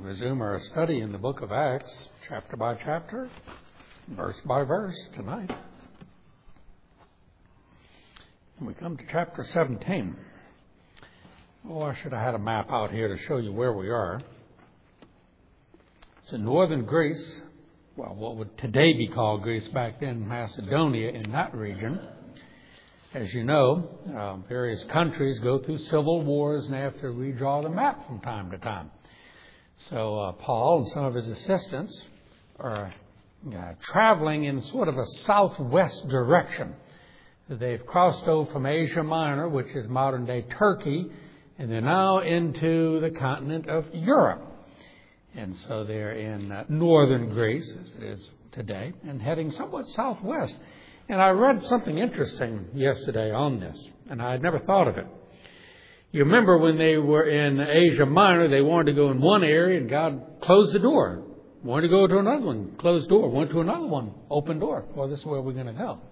resume our study in the book of Acts, chapter by chapter, verse by verse tonight. And we come to chapter 17. Oh, I should have had a map out here to show you where we are. It's in northern Greece, well, what would today be called Greece, back then Macedonia, in that region. As you know, various countries go through civil wars and they have to redraw the map from time to time. So Paul and some of his assistants are traveling in sort of a southwest direction. They've crossed over from Asia Minor, which is modern-day Turkey, and they're now into the continent of Europe. And so they're in northern Greece, as it is today, and heading somewhat southwest. And I read something interesting yesterday on this, and I had never thought of it. You remember when they were in Asia Minor, they wanted to go in one area, and God closed the door. Wanted to go to another one, closed door. Went to another one, open door. Well, this is where we're going to go.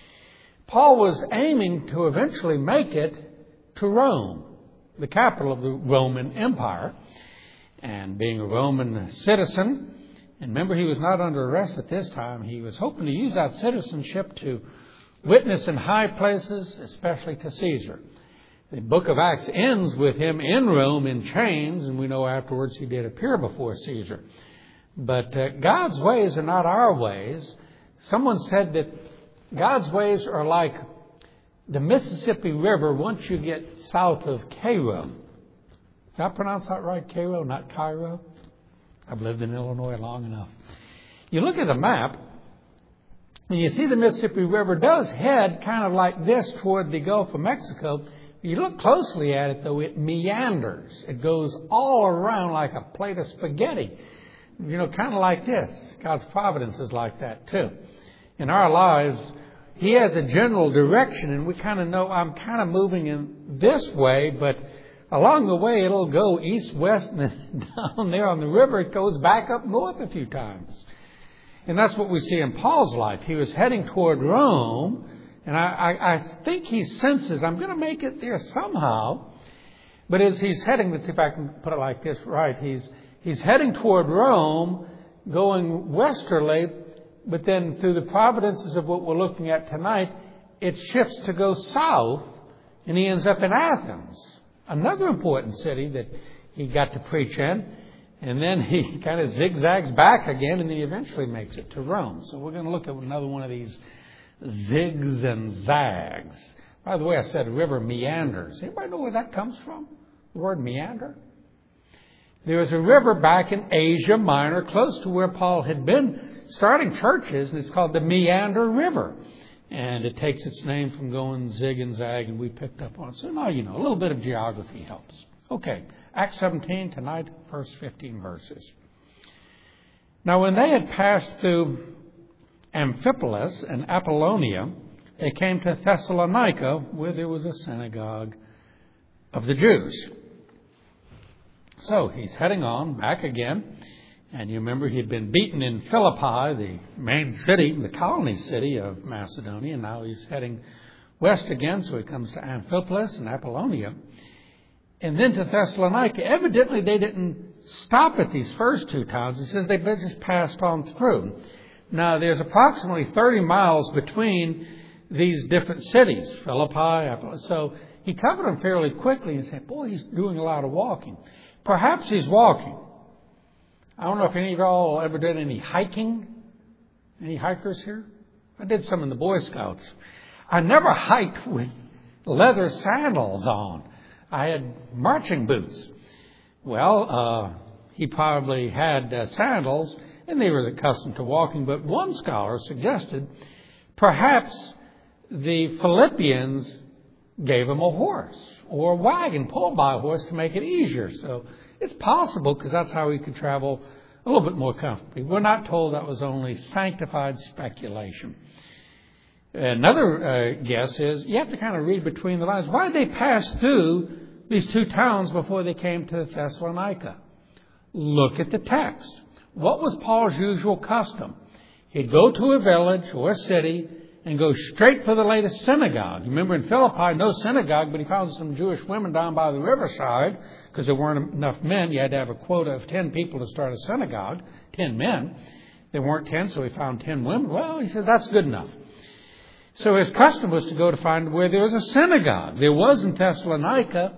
Paul was aiming to eventually make it to Rome, the capital of the Roman Empire. And being a Roman citizen, and remember, he was not under arrest at this time. He was hoping to use that citizenship to witness in high places, especially to Caesar. The book of Acts ends with him in Rome in chains, and we know afterwards he did appear before Caesar. But God's ways are not our ways. Someone said that God's ways are like the Mississippi River once you get south of Cairo. Did I pronounce that right? Cairo, not Cairo? I've lived in Illinois long enough. You look at the map, and you see the Mississippi River does head kind of like this toward the Gulf of Mexico. You look closely at it, though, it meanders. It goes all around like a plate of spaghetti. You know, kind of like this. God's providence is like that, too. In our lives, He has a general direction, and we kind of know I'm kind of moving in this way, but along the way, it'll go east, west, and then down there on the river, it goes back up north a few times. And that's what we see in Paul's life. He was heading toward Rome, and I think he senses, I'm going to make it there somehow. But as he's heading, let's see if I can put it like this right, he's heading toward Rome, going westerly, but then through the providences of what we're looking at tonight, it shifts to go south, and he ends up in Athens. Another important city that he got to preach in. And then he kind of zigzags back again, and then he eventually makes it to Rome. So we're going to look at another one of these zigs and zags. By the way, I said river meanders. Anybody know where that comes from? The word meander? There was a river back in Asia Minor, close to where Paul had been starting churches, and it's called the Meander River. And it takes its name from going zig and zag, and we picked up on it. So now you know, a little bit of geography helps. Okay, Acts 17, tonight, first 15 verses. Now when they had passed through Amphipolis and Apollonia, they came to Thessalonica, where there was a synagogue of the Jews. So he's heading on back again. And you remember he'd been beaten in Philippi, the main city, the colony city of Macedonia. And now he's heading west again, so he comes to Amphipolis and Apollonia. And then to Thessalonica. Evidently, they didn't stop at these first two towns. It says they just passed on through. Now, there's approximately 30 miles between these different cities, Philippi, Apollonia. So he covered them fairly quickly and said, boy, he's doing a lot of walking. Perhaps he's walking. I don't know if any of y'all ever did any hiking. Any hikers here? I did some in the Boy Scouts. I never hiked with leather sandals on. I had marching boots. Well, he probably had sandals, and they were accustomed to walking. But one scholar suggested perhaps the Philippians gave him a horse or a wagon pulled by a horse to make it easier. So it's possible, because that's how he could travel a little bit more comfortably. We're not told. That was only sanctified speculation. Another guess is, you have to kind of read between the lines. Why did they pass through these two towns before they came to Thessalonica? Look at the text. What was Paul's usual custom? He'd go to a village or a city, and goes straight for the latest synagogue. Remember in Philippi, no synagogue, but he found some Jewish women down by the riverside because there weren't enough men. You had to have a quota of 10 people to start a synagogue, 10 men. There weren't 10, so he found 10 women. Well, he said, that's good enough. So his custom was to go to find where there was a synagogue. There was in Thessalonica.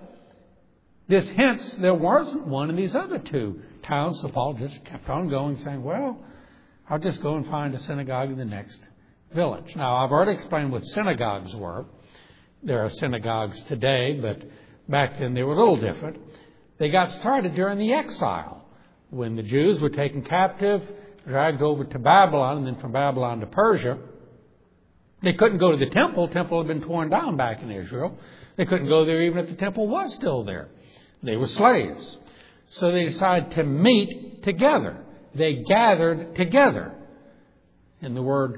Hence, there wasn't one in these other two towns. So Paul just kept on going, saying, well, I'll just go and find a synagogue in the next village. Now, I've already explained what synagogues were. There are synagogues today, but back then they were a little different. They got started during the exile, when the Jews were taken captive, dragged over to Babylon, and then from Babylon to Persia. They couldn't go to the temple. The temple had been torn down back in Israel. They couldn't go there even if the temple was still there. They were slaves. So they decided to meet together. They gathered together. And the word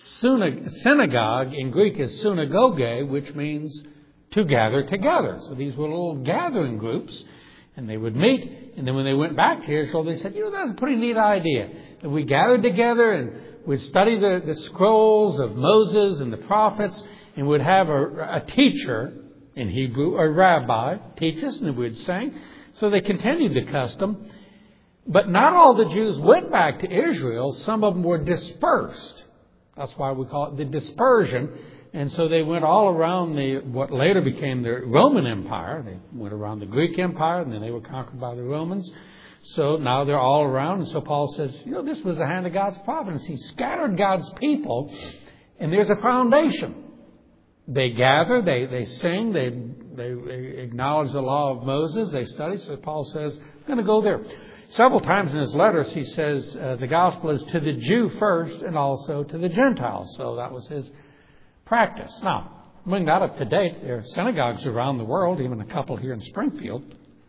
synagogue in Greek is synagoge, which means to gather together. So these were little gathering groups, and they would meet. And then when they went back to Israel, they said, that's a pretty neat idea. That we gathered together and we'd study the scrolls of Moses and the prophets, and we'd have a teacher, in Hebrew, a rabbi, teach us, and we'd sing. So they continued the custom. But not all the Jews went back to Israel. Some of them were dispersed. That's why we call it the dispersion. And so they went all around what later became the Roman Empire. They went around the Greek Empire, and then they were conquered by the Romans. So now they're all around. And so Paul says, this was the hand of God's providence. He scattered God's people, and there's a foundation. They gather, they sing, they acknowledge the law of Moses, they study. So Paul says, I'm going to go there. Several times in his letters he says the gospel is to the Jew first and also to the Gentiles. So that was his practice. Now, bring that up to date. There are synagogues around the world, even a couple here in Springfield.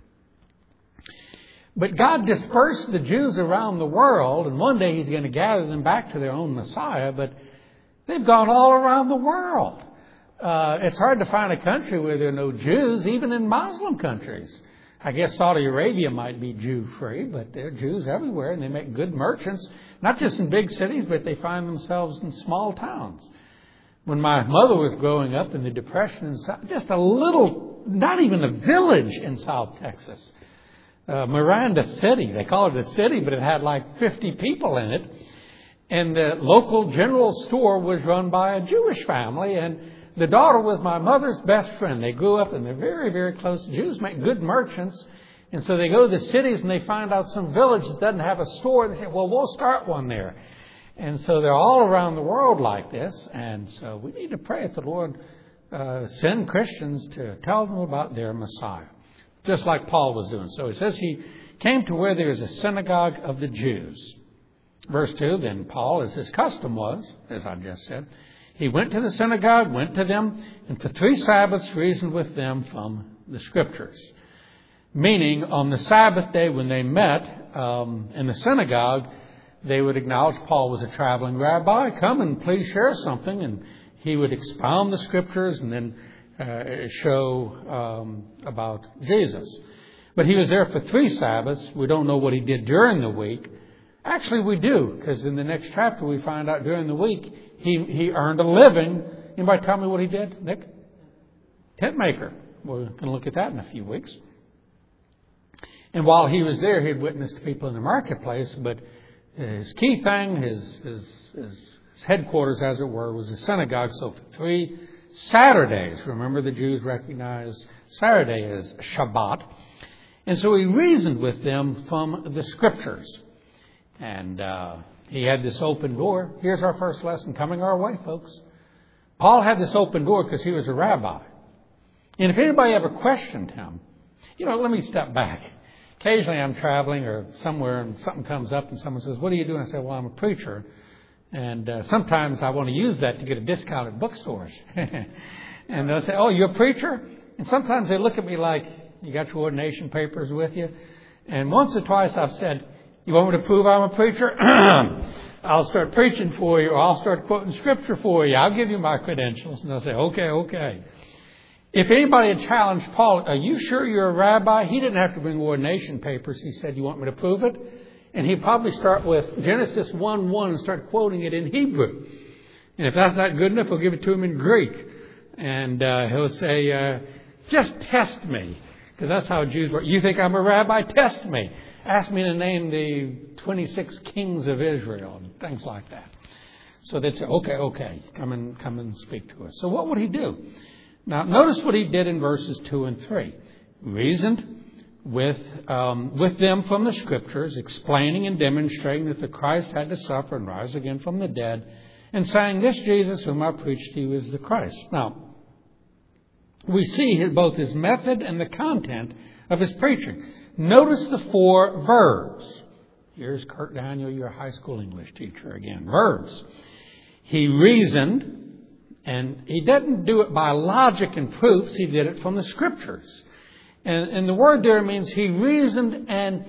But God dispersed the Jews around the world, and one day He's going to gather them back to their own Messiah, but they've gone all around the world. It's hard to find a country where there are no Jews, even in Muslim countries. I guess Saudi Arabia might be Jew-free, but there are Jews everywhere, and they make good merchants, not just in big cities, but they find themselves in small towns. When my mother was growing up in the Depression, just a little, not even a village in South Texas, Miranda City. They call it a city, but it had like 50 people in it. And the local general store was run by a Jewish family, and the daughter was my mother's best friend. They grew up and they're very, very close. Jews make good merchants. And so they go to the cities and they find out some village that doesn't have a store. They say, well, we'll start one there. And so they're all around the world like this. And so we need to pray that the Lord send Christians to tell them about their Messiah, just like Paul was doing. So he says he came to where there is a synagogue of the Jews. Verse 2, then Paul, as his custom was, as I just said, he went to the synagogue, went to them, and for 3 Sabbaths reasoned with them from the Scriptures. Meaning, on the Sabbath day when they met in the synagogue, they would acknowledge Paul was a traveling rabbi. Come and please share something. And he would expound the Scriptures and then show about Jesus. But he was there for 3 Sabbaths. We don't know what he did during the week. Actually, we do, because in the next chapter we find out during the week he earned a living. Anybody tell me what he did, Nick? Tent maker. We're going to look at that in a few weeks. And while he was there, he'd witnessed to people in the marketplace. But his key thing, his headquarters, as it were, was a synagogue. So for 3 Saturdays, remember the Jews recognize Saturday as Shabbat. And so he reasoned with them from the Scriptures. And he had this open door. Here's our first lesson coming our way, folks. Paul had this open door because he was a rabbi. And if anybody ever questioned him, let me step back. Occasionally I'm traveling or somewhere and something comes up and someone says, what are you doing? I say, well, I'm a preacher. And sometimes I want to use that to get a discount at bookstores. And they'll say, oh, you're a preacher? And sometimes they look at me like, you got your ordination papers with you? And once or twice I've said, you want me to prove I'm a preacher? I'll start preaching for you, or I'll start quoting Scripture for you. I'll give you my credentials. And they'll say, okay. If anybody had challenged Paul, are you sure you're a rabbi? He didn't have to bring ordination papers. He said, you want me to prove it? And he'd probably start with Genesis 1:1 and start quoting it in Hebrew. And if that's not good enough, he'll give it to him in Greek. And he'll say, just test me. Because that's how Jews work. You think I'm a rabbi? Test me. Ask me to name the 26 kings of Israel and things like that. So they'd say, okay, come and speak to us. So what would he do? Now, notice what he did in verses 2 and 3. Reasoned with them from the Scriptures, explaining and demonstrating that the Christ had to suffer and rise again from the dead, and saying, this Jesus whom I preach to you is the Christ. Now, we see both his method and the content of his preaching. Notice the 4 verbs. Here's Kurt Daniel, your high school English teacher again. Verbs. He reasoned, and he didn't do it by logic and proofs. He did it from the Scriptures. And the word there means he reasoned and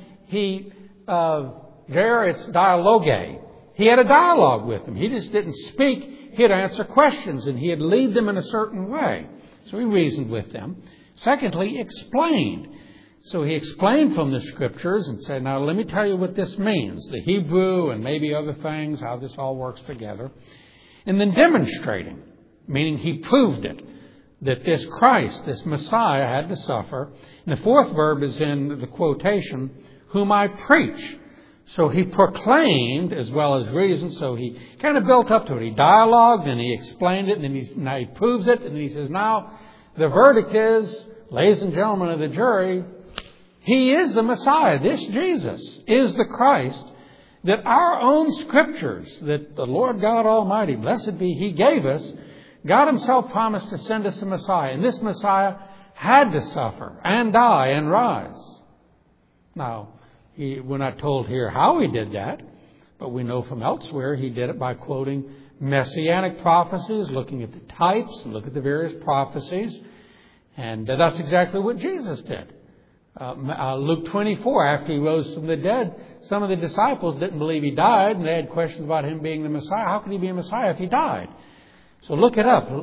there it's dialogue. He had a dialogue with them. He just didn't speak. He'd answer questions and he'd lead them in a certain way. So he reasoned with them. Secondly, explained. So he explained from the Scriptures and said, now let me tell you what this means. The Hebrew and maybe other things, how this all works together. And then demonstrating, meaning he proved it, that this Christ, this Messiah, had to suffer. And the 4th verb is in the quotation, whom I preach. So he proclaimed as well as reasoned. So he kind of built up to it. He dialogued and he explained it and then now he proves it. And he says, now the verdict is, ladies and gentlemen of the jury, he is the Messiah. This Jesus is the Christ that our own Scriptures, that the Lord God Almighty, blessed be He, gave us. God Himself promised to send us a Messiah. And this Messiah had to suffer and die and rise. Now, we're not told here how He did that, but we know from elsewhere He did it by quoting messianic prophecies, looking at the types, and look at the various prophecies. And that's exactly what Jesus did. Luke 24, after He rose from the dead, some of the disciples didn't believe He died, and they had questions about Him being the Messiah. How could He be a Messiah if He died? So look it up.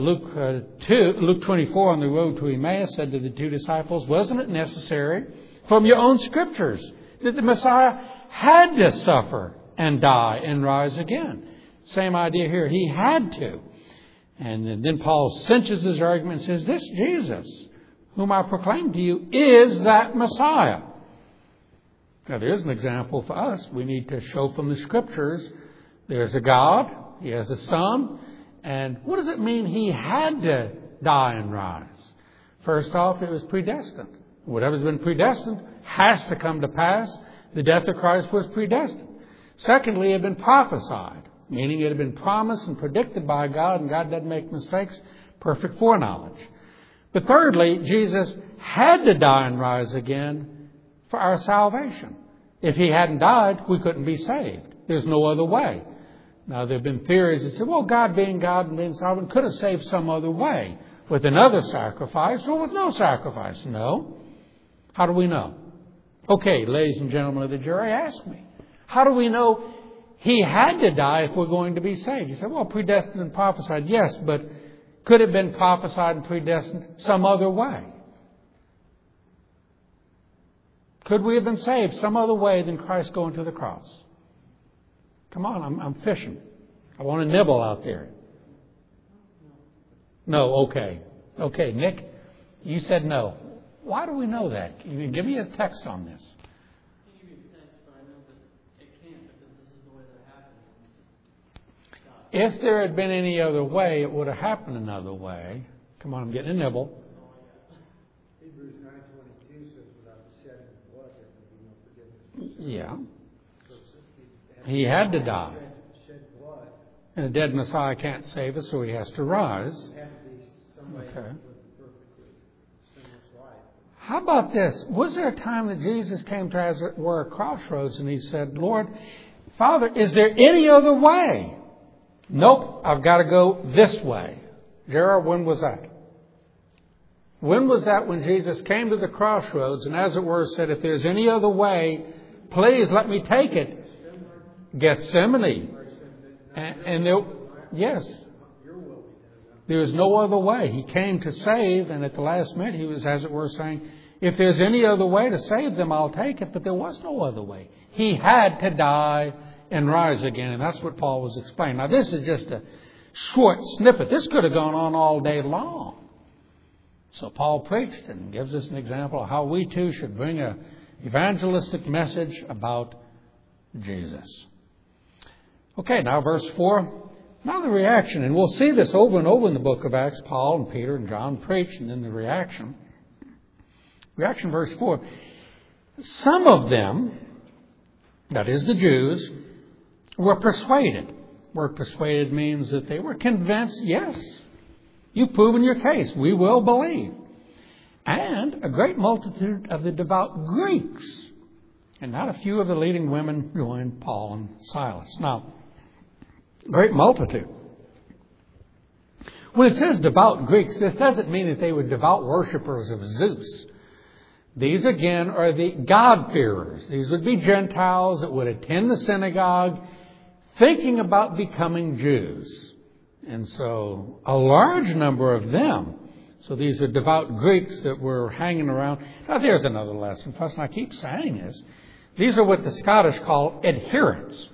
Luke 24 on the road to Emmaus said to the 2 disciples, wasn't it necessary from your own Scriptures that the Messiah had to suffer and die and rise again? Same idea here. He had to. And then Paul cinches his argument and says, this Jesus, whom I proclaim to you, is that Messiah. Now, there's an example for us. We need to show from the Scriptures there's a God, He has a Son, and what does it mean He had to die and rise? First off, it was predestined. Whatever's been predestined has to come to pass. The death of Christ was predestined. Secondly, it had been prophesied, meaning it had been promised and predicted by God, and God doesn't make mistakes, perfect foreknowledge. But thirdly, Jesus had to die and rise again for our salvation. If He hadn't died, we couldn't be saved. There's no other way. Now, there have been theories that say, well, God being God and being sovereign could have saved some other way, with another sacrifice or with no sacrifice. No. How do we know? Okay, ladies and gentlemen of the jury, ask me. How do we know He had to die if we're going to be saved? You say, well, predestined and prophesied. Yes, but could it have been prophesied and predestined some other way? Could we have been saved some other way than Christ going to the cross? Come on, I'm fishing. I want to nibble out there. No, okay. Okay, Nick, you said no. Why do we know that? Can you give me a text on this? If there had been any other way, it would have happened another way. Come on, I'm getting a nibble. Hebrews 9:22 says, without the shedding of blood, there can be no forgiveness. Yeah. He had to die. And a dead Messiah can't save us, so He has to rise. Okay. How about this? Was there a time that Jesus came to, as it were, a crossroads and He said, Lord, Father, is there any other way? Nope, I've got to go this way. Gerald, when was that? When was that when Jesus came to the crossroads and, as it were, said, if there's any other way, please let me take it? Gethsemane. And there, yes, there was no other way. He came to save, and at the last minute He was, as it were, saying, if there's any other way to save them, I'll take it. But there was no other way. He had to die and rise again. And that's what Paul was explaining. Now, this is just short snippet. This could have gone on all day long. So Paul preached and gives us an example of how we too should bring an evangelistic message about Jesus. Okay, now verse 4. Now the reaction, and we'll see this over and over in the book of Acts. Paul and Peter and John preached, and then the reaction. Reaction, verse 4. Some of them, that is the Jews, were persuaded. The word persuaded means that they were convinced, yes, you've proven your case. We will believe. And a great multitude of the devout Greeks, and not a few of the leading women, joined Paul and Silas. Now, great multitude. When it says devout Greeks, this doesn't mean that they were devout worshipers of Zeus. These, again, are the God-fearers. These would be Gentiles that would attend the synagogue thinking about becoming Jews. And so a large number of them. So these are devout Greeks that were hanging around. Now, there's another lesson for us, and I keep saying this. These are what the Scottish call adherents.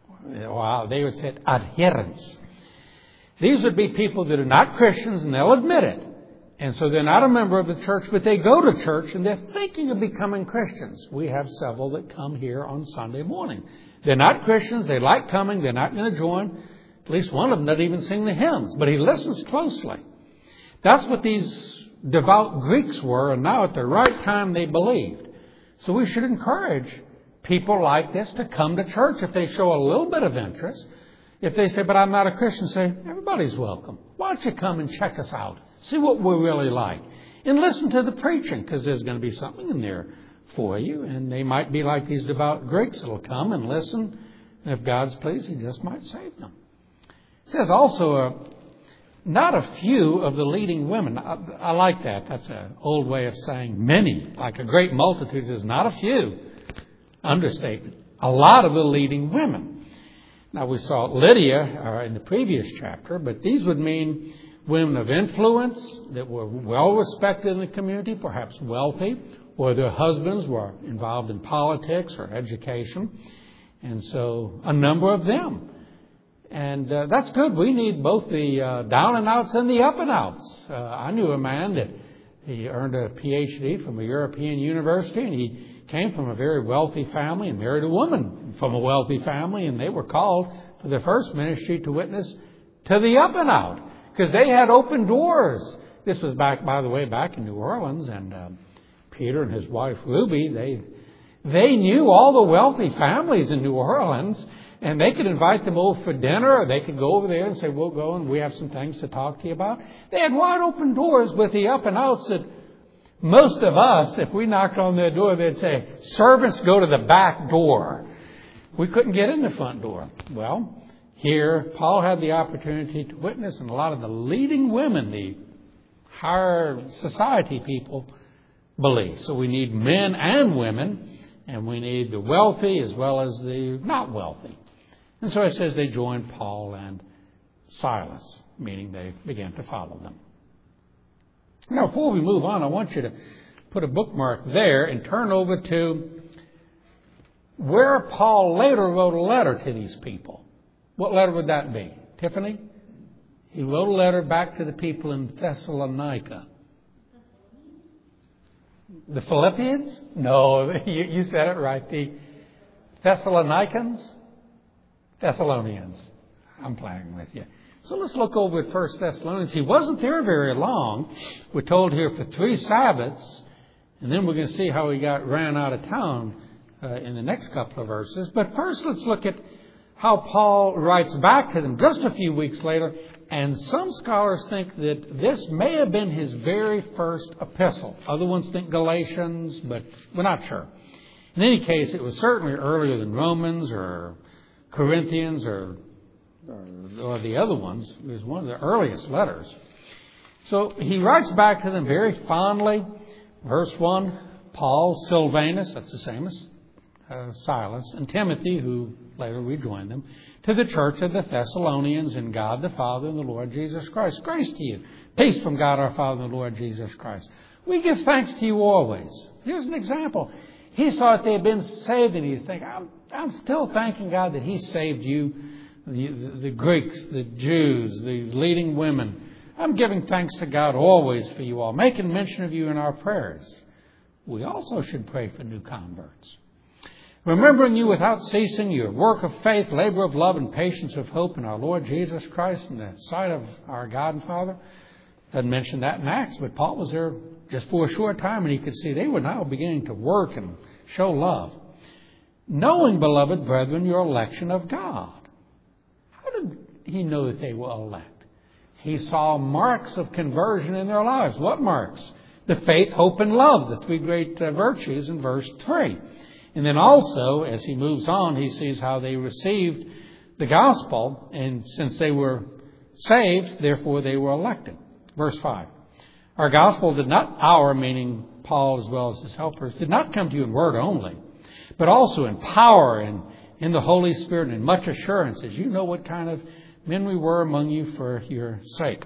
Wow, they would say adherents. These would be people that are not Christians, and they'll admit it. And so they're not a member of the church, but they go to church, and they're thinking of becoming Christians. We have several that come here on Sunday morning. They're not Christians. They like coming. They're not going to join. At least one of them doesn't even sing the hymns, but he listens closely. That's what these devout Greeks were, and now at the right time they believed. So we should encourage people like this to come to church if they show a little bit of interest. If they say, but I'm not a Christian, say, everybody's welcome. Why don't you come and check us out? See what we're really like. And listen to the preaching, because there's going to be something in there for you. And they might be like these devout Greeks that will come and listen. And if God's pleased, He just might save them. It says also, not a few of the leading women. I like that. That's an old way of saying many. Like a great multitude is not a few. Understatement. A lot of the leading women. Now we saw Lydia in the previous chapter, but these would mean women of influence that were well respected in the community, perhaps wealthy, or their husbands were involved in politics or education. And so a number of them. And that's good. We need both the down and outs and the up and outs. I knew a man that he earned a PhD from a European university, and he came from a very wealthy family and married a woman from a wealthy family, and they were called for their first ministry to witness to the up and out because they had open doors. This was back, by the way, back in New Orleans, and Peter and his wife Ruby, they knew all the wealthy families in New Orleans, and they could invite them over for dinner, or they could go over there and say, we'll go and we have some things to talk to you about. They had wide open doors with the up and outs that most of us, if we knocked on their door, they'd say, servants, go to the back door. We couldn't get in the front door. Well, here, Paul had the opportunity to witness, and a lot of the leading women, the higher society people, believe. So we need men and women, and we need the wealthy as well as the not wealthy. And so it says they joined Paul and Silas, meaning they began to follow them. Now, before we move on, I want you to put a bookmark there and turn over to where Paul later wrote a letter to these people. What letter would that be? Tiffany? He wrote a letter back to the people in Thessalonica. The Philippians? No, you said it right. The Thessalonians. I'm playing with you. So let's look over at 1 Thessalonians. He wasn't there very long. We're told here for 3 Sabbaths. And then we're going to see how he ran out of town in the next couple of verses. But first let's look at how Paul writes back to them just a few weeks later. And some scholars think that this may have been his very first epistle. Other ones think Galatians, but we're not sure. In any case, it was certainly earlier than Romans or Corinthians or the other ones. It was one of the earliest letters. So he writes back to them very fondly. Verse 1, Paul, Silvanus, that's the same as Silas, and Timothy, who later rejoined them, to the church of the Thessalonians in God the Father and the Lord Jesus Christ. Grace to you. Peace from God our Father and the Lord Jesus Christ. We give thanks to you always. Here's an example. He saw that they had been saved, and he's thinking, I'm still thanking God that He saved you the Greeks, the Jews, the leading women. I'm giving thanks to God always for you all, making mention of you in our prayers. We also should pray for new converts. Remembering you without ceasing, your work of faith, labor of love, and patience of hope in our Lord Jesus Christ in the sight of our God and Father. Doesn't mention that in Acts, but Paul was there just for a short time, and he could see they were now beginning to work and show love. Knowing, beloved brethren, your election of God. How did he know that they were elect? He saw marks of conversion in their lives. What marks? The faith, hope, and love, the three great virtues in verse 3. And then also, as he moves on, he sees how they received the gospel, and since they were saved, therefore they were elected. Verse 5. Our gospel did not, meaning Paul as well as his helpers, did not come to you in word only, but also in power and in the Holy Spirit and in much assurance, as you know what kind of men we were among you for your sake.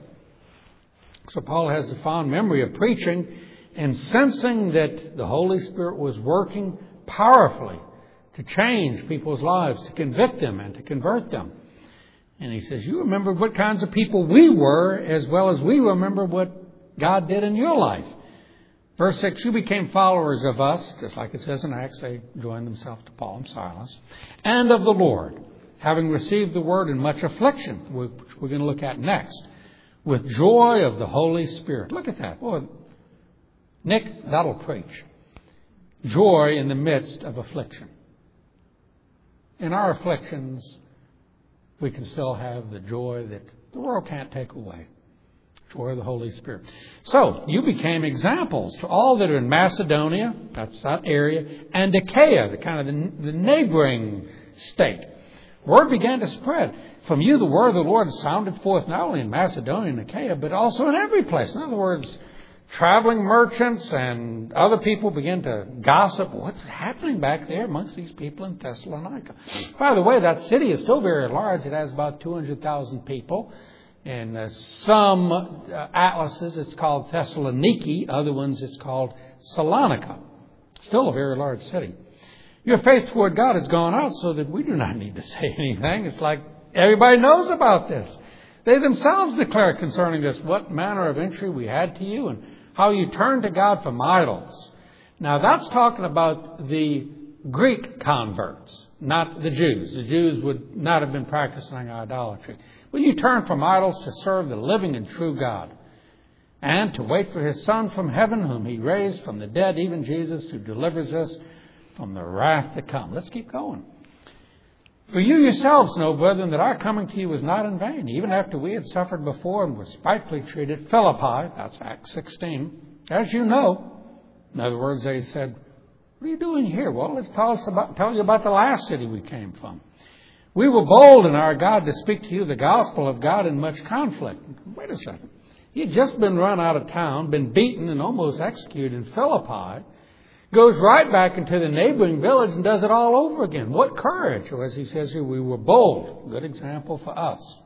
So Paul has a fond memory of preaching and sensing that the Holy Spirit was working powerfully to change people's lives, to convict them and to convert them. And he says, you remember what kinds of people we were as well as we remember what God did in your life. Verse 6, you became followers of us, just like it says in Acts, they joined themselves to Paul and Silas, and of the Lord, having received the word in much affliction, which we're going to look at next, with joy of the Holy Spirit. Look at that. Boy, Nick, that'll preach. Joy in the midst of affliction. In our afflictions, we can still have the joy that the world can't take away. Joy of the Holy Spirit. So, you became examples to all that are in Macedonia, that's that area, and Achaia, the kind of the neighboring state. Word began to spread. From you, the word of the Lord sounded forth not only in Macedonia and Achaia, but also in every place. In other words, traveling merchants and other people began to gossip. What's happening back there amongst these people in Thessalonica? By the way, that city is still very large. It has about 200,000 people. In some atlases, it's called Thessaloniki. Other ones, it's called Salonika. Still a very large city. Your faith toward God has gone out so that we do not need to say anything. It's like everybody knows about this. They themselves declare concerning this what manner of entry we had to you and how you turned to God from idols. Now that's talking about the Greek converts, not the Jews. The Jews would not have been practicing idolatry. But you turned from idols to serve the living and true God, and to wait for His Son from heaven, whom He raised from the dead, even Jesus, who delivers us from the wrath to come. Let's keep going. For you yourselves know, brethren, that our coming to you was not in vain, even after we had suffered before and were spitefully treated at Philippi, that's Acts 16, as you know. In other words, they said, what are you doing here? Well, let's tell you about the last city we came from. We were bold in our God to speak to you the gospel of God in much conflict. Wait a second. He had just been run out of town, been beaten and almost executed in Philippi, goes right back into the neighboring village and does it all over again. What courage! Or as he says here, we were bold. Good example for us.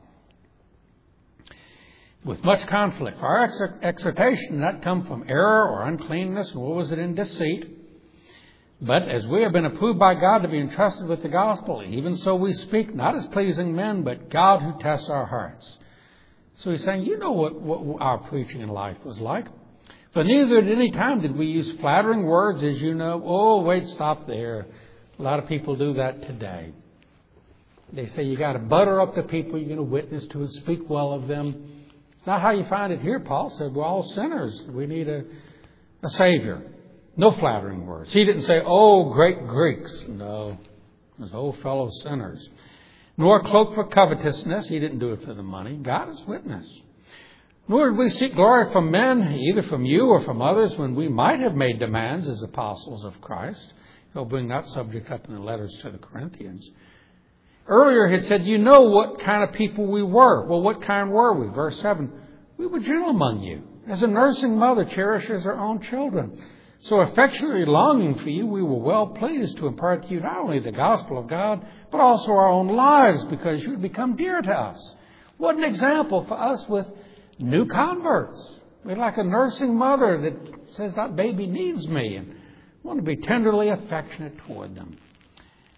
With much conflict. For our exhortation did not come from error or uncleanness, nor was it in deceit. But as we have been approved by God to be entrusted with the gospel, even so we speak, not as pleasing men, but God who tests our hearts. So he's saying, you know what our preaching in life was like. For neither at any time did we use flattering words, as you know. Oh, wait, stop there. A lot of people do that today. They say you got to butter up the people you're going to witness to and speak well of them. It's not how you find it here. Paul said we're all sinners. We need a Savior. No flattering words. He didn't say, oh, great Greeks. No, those old fellow sinners. Nor cloak for covetousness. He didn't do it for the money. God is witness. Nor did we seek glory from men, either from you or from others, when we might have made demands as apostles of Christ. He'll bring that subject up in the letters to the Corinthians. Earlier he had said, you know what kind of people we were. Well, what kind were we? Verse 7, we were gentle among you, as a nursing mother cherishes her own children. So affectionately longing for you, we were well pleased to impart to you not only the gospel of God, but also our own lives, because you had become dear to us. What an example for us with new converts. We're like a nursing mother that says that baby needs me, and want to be tenderly affectionate toward them.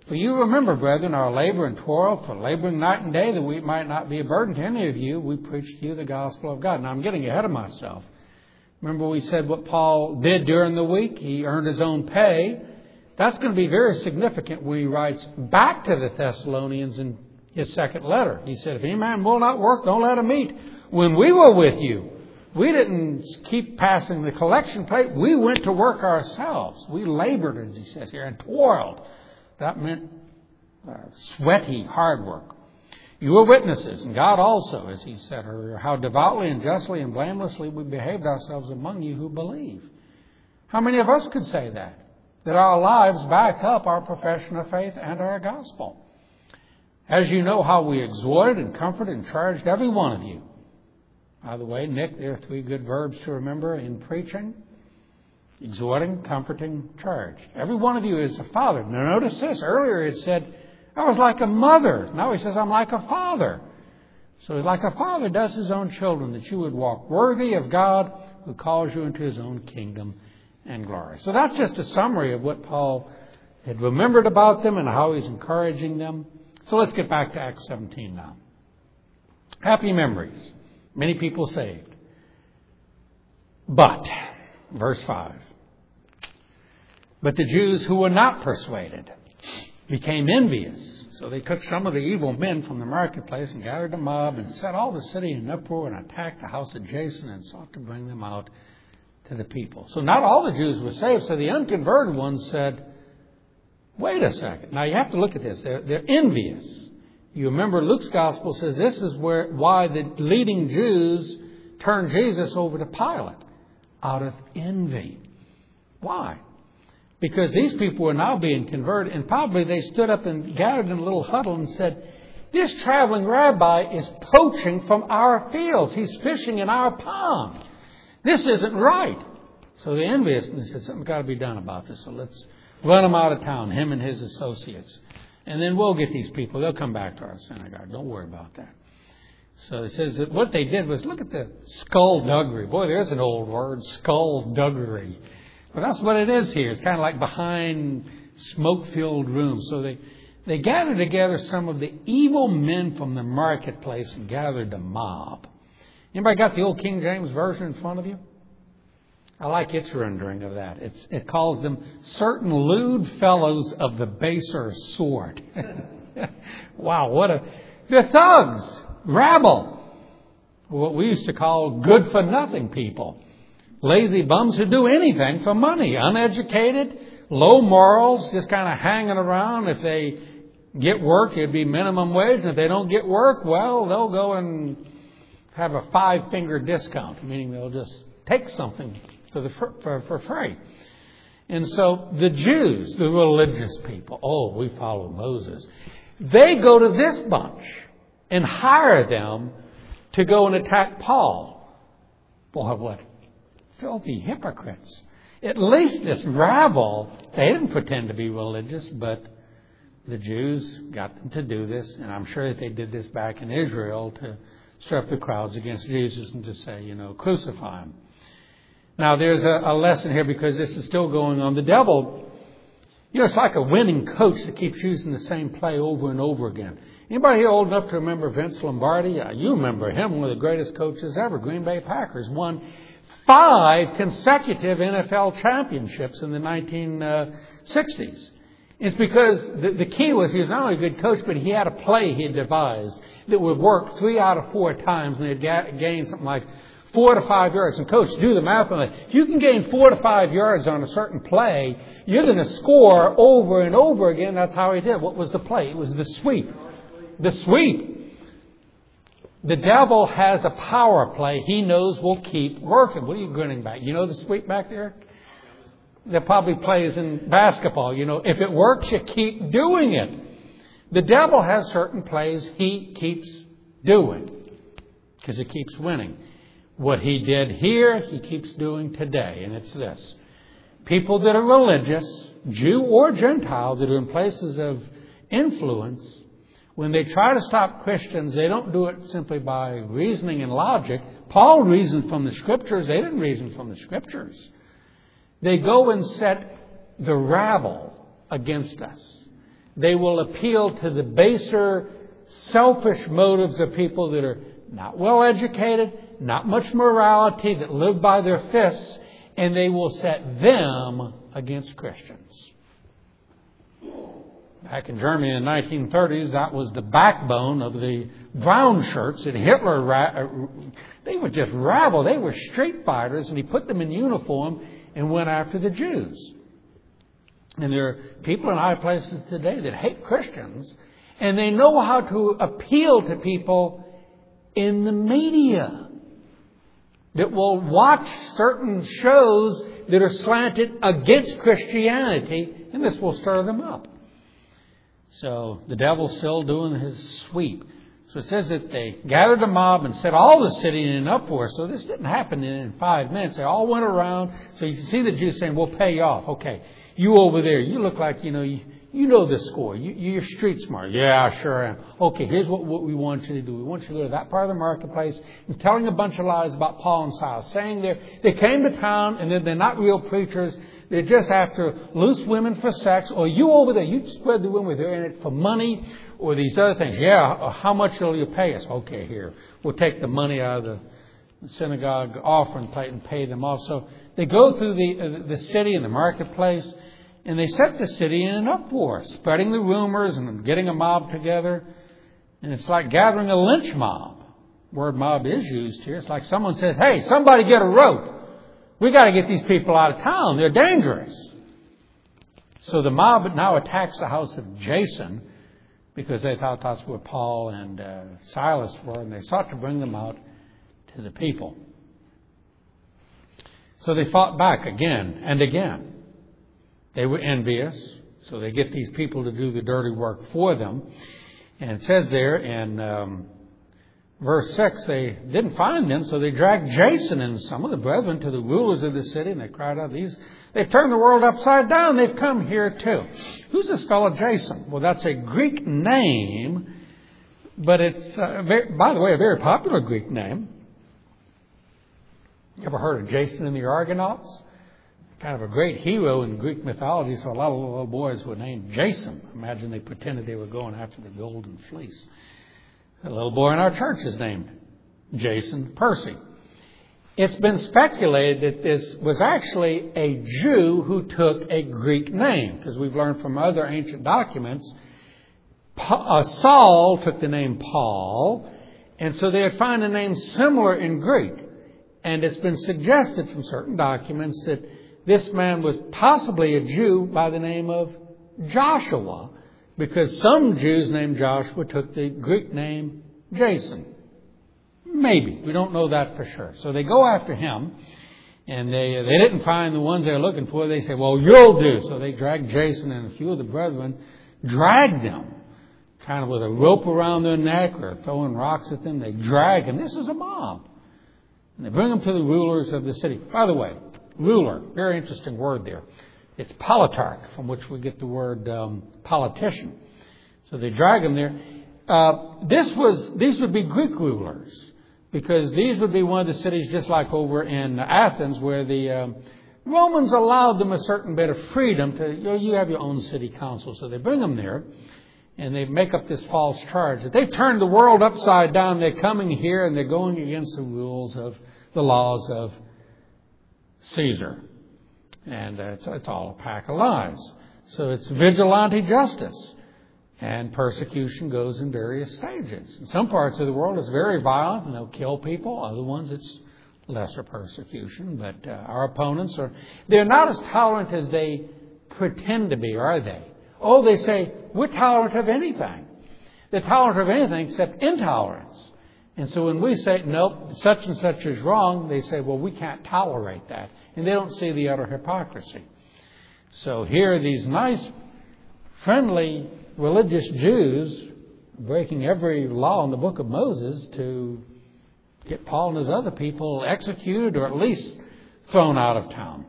For you remember, brethren, our labor and toil, for laboring night and day, that we might not be a burden to any of you. We preached to you the gospel of God. Now, I'm getting ahead of myself. Remember we said what Paul did during the week? He earned his own pay. That's going to be very significant when he writes back to the Thessalonians in his second letter. He said, if any man will not work, don't let him eat. When we were with you, we didn't keep passing the collection plate. We went to work ourselves. We labored, as he says here, and toiled. That meant sweaty, hard work. You were witnesses, and God also, as he said earlier, how devoutly and justly and blamelessly we behaved ourselves among you who believe. How many of us could say that? That our lives back up our profession of faith and our gospel. As you know how we exhorted and comforted and charged every one of you. By the way, Nick, there are 3 good verbs to remember in preaching. Exhorting, comforting, charged. Every one of you is a father. Now notice this. Earlier it said, I was like a mother. Now he says, I'm like a father. So like a father does his own children, that you would walk worthy of God who calls you into his own kingdom and glory. So that's just a summary of what Paul had remembered about them and how he's encouraging them. So let's get back to Acts 17 now. Happy memories. Many people saved. But, verse 5. But the Jews who were not persuaded became envious. So they took some of the evil men from the marketplace and gathered a mob and set all the city in uproar and attacked the house of Jason and sought to bring them out to the people. So not all the Jews were saved. So the unconverted ones said, wait a second. Now you have to look at this. They're envious. You remember Luke's gospel says this is why the leading Jews turned Jesus over to Pilate. Out of envy. Why? Because these people were now being converted, and probably they stood up and gathered in a little huddle and said, this traveling rabbi is poaching from our fields. He's fishing in our pond. This isn't right. So the enviousness said, something's got to be done about this. So let's run him out of town, him and his associates. And then we'll get these people. They'll come back to our synagogue. Don't worry about that. So it says that what they did was, look at the skullduggery. Boy, there's an old word, skullduggery. But that's what it is here. It's kind of like behind smoke-filled rooms. So they gathered together some of the evil men from the marketplace and gathered a mob. Anybody got the old King James Version in front of you? I like its rendering of that. It calls them certain lewd fellows of the baser sort. Wow, they're thugs, rabble. What we used to call good-for-nothing people. Lazy bums who do anything for money. Uneducated, low morals, just kind of hanging around. If they get work, it'd be minimum wage. And if they don't get work, well, they'll go and have a 5-finger discount, meaning they'll just take something for free. And so the Jews, the religious people, we follow Moses. They go to this bunch and hire them to go and attack Paul. Boy, what filthy hypocrites. At least this rabble, they didn't pretend to be religious, but the Jews got them to do this. And I'm sure that they did this back in Israel to stir up the crowds against Jesus and to say, crucify him. Now, there's a lesson here because this is still going on. The devil, it's like a winning coach that keeps using the same play over and over again. Anybody here old enough to remember Vince Lombardi? You remember him, one of the greatest coaches ever. Green Bay Packers won 5 consecutive NFL championships in the 1960s. It's because the key was he was not only a good coach, but he had a play he had devised that would work 3 out of 4 times, and they'd gain something like 4 to 5 yards. And coach, do the math on that. If you can gain 4 to 5 yards on a certain play, you're going to score over and over again. That's how he did. What was the play? It was the sweep. The sweep. The devil has a power play he knows will keep working. What are you grinning back? You know the sweep back there? That probably plays in basketball. If it works, you keep doing it. The devil has certain plays he keeps doing because he keeps winning. What he did here, he keeps doing today, and it's this. People that are religious, Jew or Gentile, that are in places of influence, when they try to stop Christians, they don't do it simply by reasoning and logic. Paul reasoned from the Scriptures. They didn't reason from the Scriptures. They go and set the rabble against us. They will appeal to the baser, selfish motives of people that are not well educated, not much morality, that live by their fists, and they will set them against Christians. Back in Germany in the 1930s, that was the backbone of the brown shirts that Hitler, they were just rabble. They were street fighters, and he put them in uniform and went after the Jews. And there are people in high places today that hate Christians, and they know how to appeal to people in the media that will watch certain shows that are slanted against Christianity, and this will stir them up. So the devil's still doing his sweep. So it says that they gathered a mob and set all the city in an uproar. So this didn't happen in 5 minutes. They all went around. So you can see the Jews saying, we'll pay you off. Okay, you over there, you look like, you know the score. You're street smart. Yeah, I sure am. Okay, here's what we want you to do. We want you to go to that part of the marketplace and telling a bunch of lies about Paul and Silas, saying they came to town and they're not real preachers. They're just after loose women for sex. Or you over there, you spread the women, they're in it for money or these other things. Yeah, how much will you pay us? Okay, here. We'll take the money out of the synagogue offering plate and pay them off. So they go through the city and the marketplace, and they set the city in an uproar, spreading the rumors and getting a mob together. And it's like gathering a lynch mob. The word mob is used here. It's like someone says, hey, somebody get a rope. We got to get these people out of town. They're dangerous. So the mob now attacks the house of Jason because they thought that's where Paul and Silas were, and they sought to bring them out to the people. So they fought back again and again. They were envious, so they get these people to do the dirty work for them. And it says there in verse 6, they didn't find them, so they dragged Jason and some of the brethren to the rulers of the city, and they cried out, they've turned the world upside down. They've come here too. Who's this fellow Jason? Well, that's a Greek name, but it's, by the way, a very popular Greek name. You ever heard of Jason and the Argonauts? Kind of a great hero in Greek mythology, so a lot of little boys were named Jason. Imagine they pretended they were going after the golden fleece. A little boy in our church is named Jason Percy. It's been speculated that this was actually a Jew who took a Greek name, because we've learned from other ancient documents, Saul took the name Paul, and so they would find a name similar in Greek. And it's been suggested from certain documents that this man was possibly a Jew by the name of Joshua, because some Jews named Joshua took the Greek name Jason. Maybe. We don't know that for sure. So they go after him, and they didn't find the ones they were looking for. They say, well, you'll do. So they dragged Jason and a few of the brethren, dragged them, kind of with a rope around their neck or throwing rocks at them. They drag them. This is a mob. And they bring them to the rulers of the city. By the way, ruler, very interesting word there. It's politarch, from which we get the word politician. So they drag them there. These would be Greek rulers, because these would be one of the cities just like over in Athens, where the Romans allowed them a certain bit of freedom to, you have your own city council. So they bring them there, and they make up this false charge that they've turned the world upside down. They're coming here and they're going against the rules of the laws of Caesar. And it's all a pack of lies. So it's vigilante justice. And persecution goes in various stages. In some parts of the world it's very violent and they'll kill people. Other ones it's lesser persecution. But our opponents they're not as tolerant as they pretend to be, are they? Oh, they say, we're tolerant of anything. They're tolerant of anything except intolerance. And so when we say, nope, such and such is wrong, they say, well, we can't tolerate that. And they don't see the utter hypocrisy. So here are these nice, friendly, religious Jews breaking every law in the book of Moses to get Paul and his other people executed or at least thrown out of town.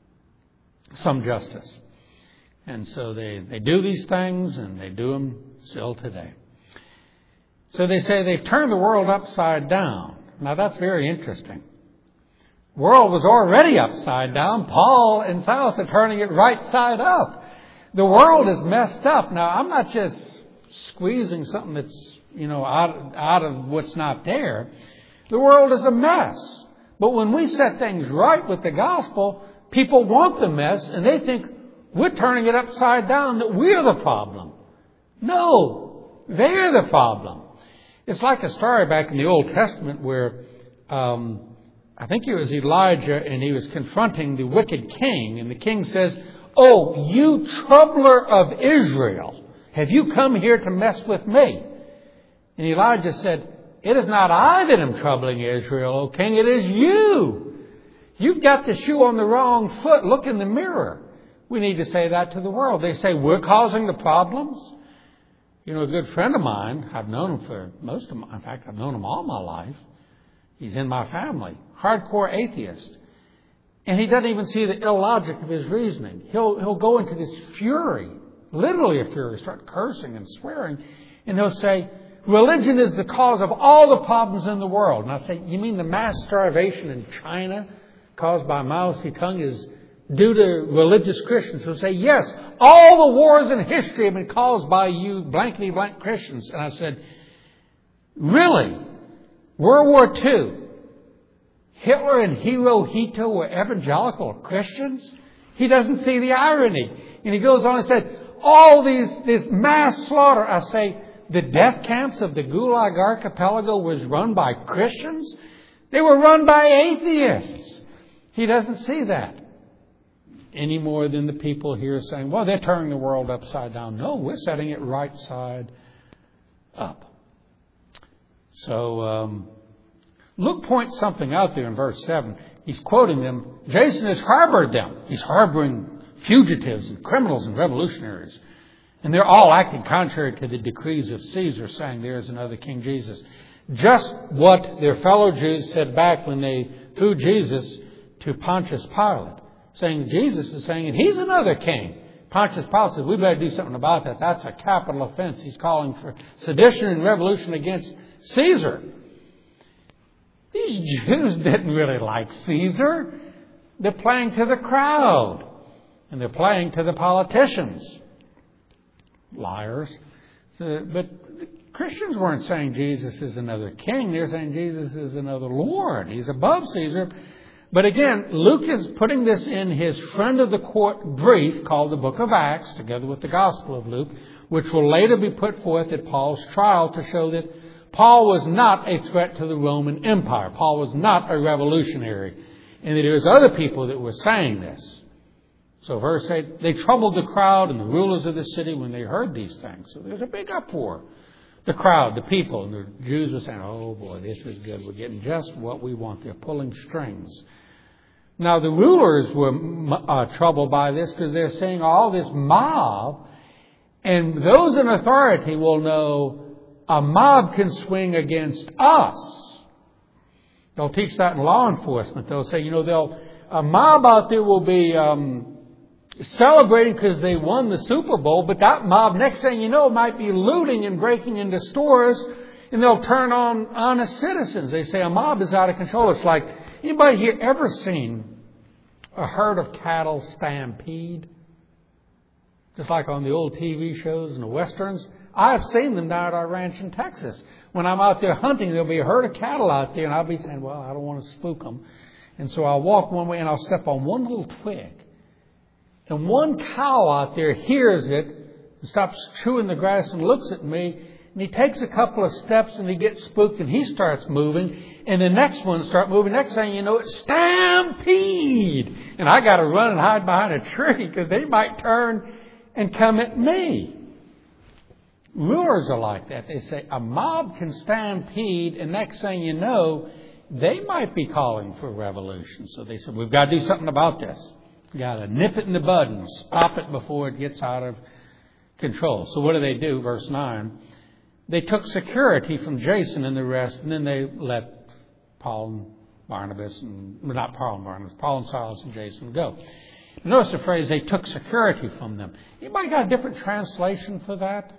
Some justice. And so they do these things, and they do them still today. So they say they've turned the world upside down. Now that's very interesting. The world was already upside down. Paul and Silas are turning it right side up. The world is messed up. Now, I'm not just squeezing something that's, out of what's not there. The world is a mess. But when we set things right with the gospel, people want the mess and they think we're turning it upside down, that we're the problem. No, they're the problem. It's like a story back in the Old Testament where I think it was Elijah, and he was confronting the wicked king. And the king says, "Oh, you troubler of Israel, have you come here to mess with me?" And Elijah said, "It is not I that am troubling Israel, O king, it is you. You've got the shoe on the wrong foot. Look in the mirror." We need to say that to the world. They say, we're causing the problems. A good friend of mine, I've known him for in fact, I've known him all my life. He's in my family. Hardcore atheist. And he doesn't even see the illogic of his reasoning. He'll go into this fury, literally a fury, start cursing and swearing. And he'll say, religion is the cause of all the problems in the world. And I say, you mean the mass starvation in China caused by Mao Zedong is due to religious Christians? He'll say, yes, all the wars in history have been caused by you blankety blank Christians. And I said, really? World War II, Hitler and Hirohito were evangelical Christians? He doesn't see the irony. And he goes on and said, all this mass slaughter. I say, the death camps of the Gulag Archipelago was run by Christians? They were run by atheists. He doesn't see that any more than the people here saying, well, they're turning the world upside down. No, we're setting it right side up. So Luke points something out there in verse 7. He's quoting them. Jason has harbored them. He's harboring fugitives and criminals and revolutionaries. And they're all acting contrary to the decrees of Caesar, saying there is another King Jesus. Just what their fellow Jews said back when they threw Jesus to Pontius Pilate. Saying Jesus is saying, and he's another king. Pontius Pilate said, we better do something about that. That's a capital offense. He's calling for sedition and revolution against Caesar. These Jews didn't really like Caesar. They're playing to the crowd. And they're playing to the politicians. Liars. But Christians weren't saying Jesus is another king. They're saying Jesus is another Lord. He's above Caesar. But again, Luke is putting this in his friend of the court brief called the Book of Acts, together with the Gospel of Luke, which will later be put forth at Paul's trial to show that Paul was not a threat to the Roman Empire. Paul was not a revolutionary. And that there was other people that were saying this. So verse 8, they troubled the crowd and the rulers of the city when they heard these things. So there's a big uproar. The crowd, the people, and the Jews were saying, oh boy, this is good. We're getting just what we want. They're pulling strings. Now the rulers were troubled by this because they're seeing all this mob. And those in authority will know a mob can swing against us. They'll teach that in law enforcement. They'll say, a mob out there will be celebrating because they won the Super Bowl, but that mob, next thing you know, might be looting and breaking into stores, and they'll turn on honest citizens. They say a mob is out of control. It's like, anybody here ever seen a herd of cattle stampede? Just like on the old TV shows and the westerns. I've seen them down at our ranch in Texas. When I'm out there hunting, there'll be a herd of cattle out there, and I'll be saying, well, I don't want to spook them. And so I'll walk one way and I'll step on one little twig. And one cow out there hears it and stops chewing the grass and looks at me. And he takes a couple of steps and he gets spooked and he starts moving. And the next one starts moving. Next thing you know, it's stampede. And I got to run and hide behind a tree because they might turn and come at me. Rulers are like that. They say a mob can stampede, and next thing you know, they might be calling for revolution. So they said, we've got to do something about this. We've got to nip it in the bud and stop it before it gets out of control. So what do? Verse 9. They took security from Jason and the rest, and then they let Paul and Barnabas, Paul and Silas and Jason go. Notice the phrase, they took security from them. Anybody got a different translation for that?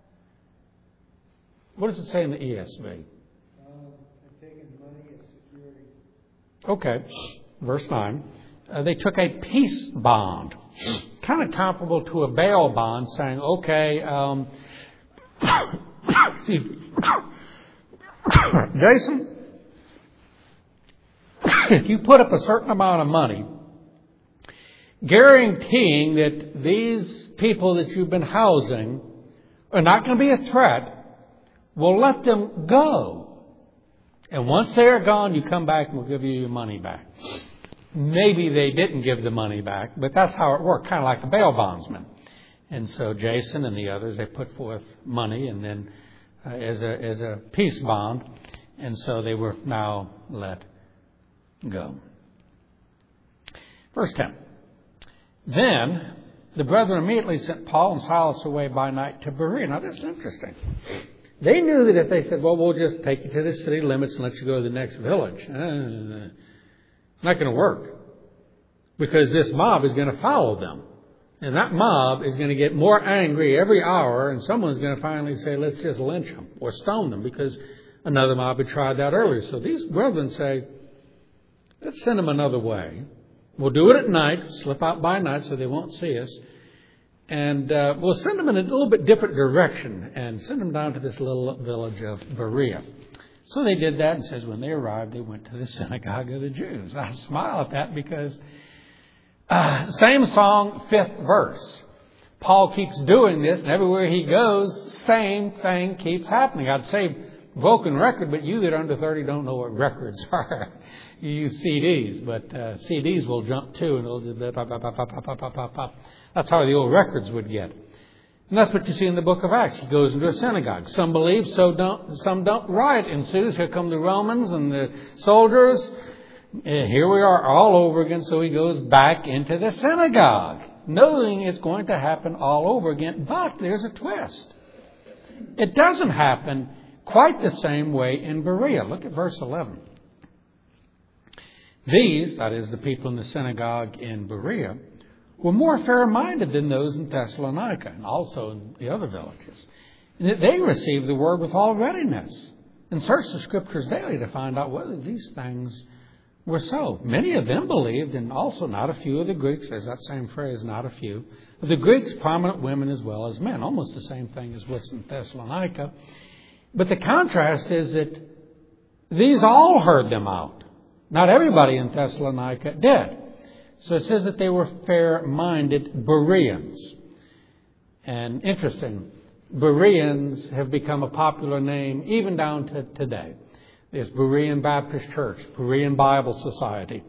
What does it say in the ESV? They're taking money as security. Okay. Verse 9. They took a peace bond. kind of comparable to a bail bond, saying, okay, excuse me. Jason, if you put up a certain amount of money, guaranteeing that these people that you've been housing are not going to be a threat, we'll let them go. And once they are gone, you come back and we'll give you your money back. Maybe they didn't give the money back, but that's how it worked, kind of like a bail bondsman. And so Jason and the others, they put forth money and then as a peace bond, and so they were now let go. Verse 10. Then the brethren immediately sent Paul and Silas away by night to Berea. Now this is interesting. They knew that if they said, well, we'll just take you to the city limits and let you go to the next village, not going to work. Because this mob is going to follow them. And that mob is going to get more angry every hour, and someone's going to finally say, let's just lynch them or stone them, because another mob had tried that earlier. So these brethren say, let's send them another way. We'll do it at night, slip out by night so they won't see us. And we'll send them in a little bit different direction and send them down to this little village of Berea. So they did that, and says when they arrived, they went to the synagogue of the Jews. I smile at that because same song, 5th verse. Paul keeps doing this, and everywhere he goes, same thing keeps happening. I'd say broken record, but you that are under 30 don't know what records are. You use CDs, but CDs will jump too, and it'll just pop, pop, pop, pop, pop, pop, pop, pop. That's how the old records would get. And that's what you see in the book of Acts. He goes into a synagogue. Some believe, some don't. Riot ensues. Here come the Romans and the soldiers. Here we are all over again. So he goes back into the synagogue, knowing it's going to happen all over again. But there's a twist. It doesn't happen quite the same way in Berea. Look at verse 11. These, that is the people in the synagogue in Berea, were more fair-minded than those in Thessalonica and also in the other villages. And that they received the word with all readiness and searched the Scriptures daily to find out whether these things were so. Many of them believed, and also not a few of the Greeks. There's that same phrase, not a few. Of the Greeks, prominent women as well as men. Almost the same thing as what's in Thessalonica. But the contrast is that these all heard them out. Not everybody in Thessalonica did. So it says that they were fair-minded Bereans. And interesting, Bereans have become a popular name even down to today. There's Berean Baptist Church, Berean Bible Society,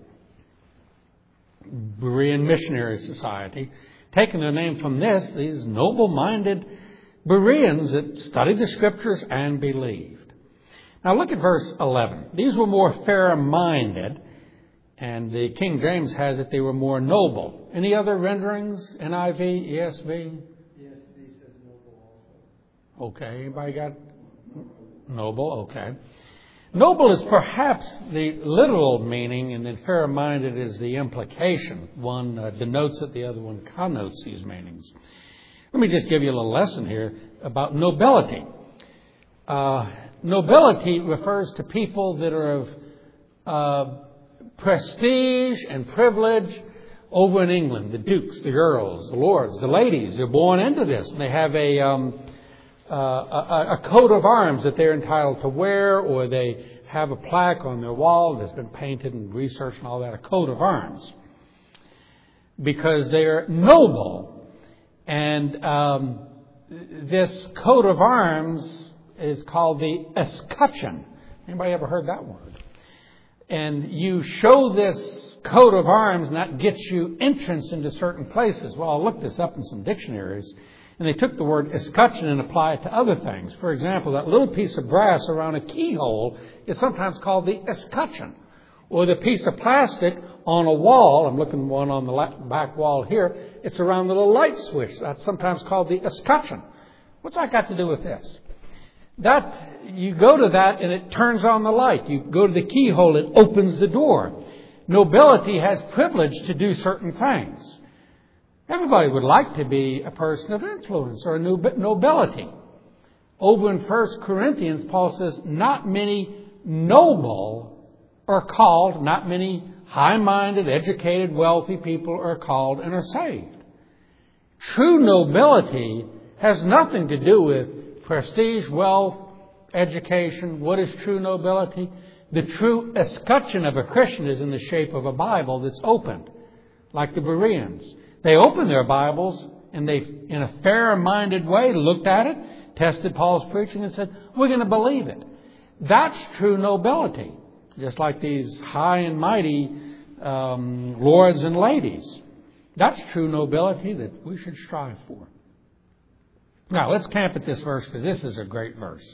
Berean Missionary Society. Taking their name from this, these noble-minded Bereans that studied the Scriptures and believed. Now look at verse 11. These were more fair-minded. And the King James has it, they were more noble. Any other renderings? NIV, ESV? ESV says noble also. Okay, anybody got noble? Okay. Noble is perhaps the literal meaning, and then fair-minded is the implication. One denotes it, the other one connotes these meanings. Let me just give you a little lesson here about nobility. Nobility refers to people that are of prestige and privilege over in England. The dukes, the earls, the lords, the ladies, they're born into this. And they have a coat of arms that they're entitled to wear, or they have a plaque on their wall that's been painted and researched and all that, a coat of arms. Because they are noble. And this coat of arms is called the escutcheon. Anybody ever heard that word? And you show this coat of arms, and that gets you entrance into certain places. Well, I'll look this up in some dictionaries. And they took the word escutcheon and applied it to other things. For example, that little piece of brass around a keyhole is sometimes called the escutcheon. Or the piece of plastic on a wall, I'm looking at one on the back wall here, it's around the little light switch. That's sometimes called the escutcheon. What's that got to do with this? That, you go to that and it turns on the light. You go to the keyhole, it opens the door. Nobility has privilege to do certain things. Everybody would like to be a person of influence or nobility. Over in 1 Corinthians, Paul says, not many noble are called, not many high-minded, educated, wealthy people are called and are saved. True nobility has nothing to do with prestige, wealth, education. What is true nobility? The true escutcheon of a Christian is in the shape of a Bible that's opened, like the Bereans. They opened their Bibles and they, in a fair-minded way, looked at it, tested Paul's preaching and said, we're going to believe it. That's true nobility. Just like these high and mighty lords and ladies. That's true nobility that we should strive for. Now, let's camp at this verse because this is a great verse.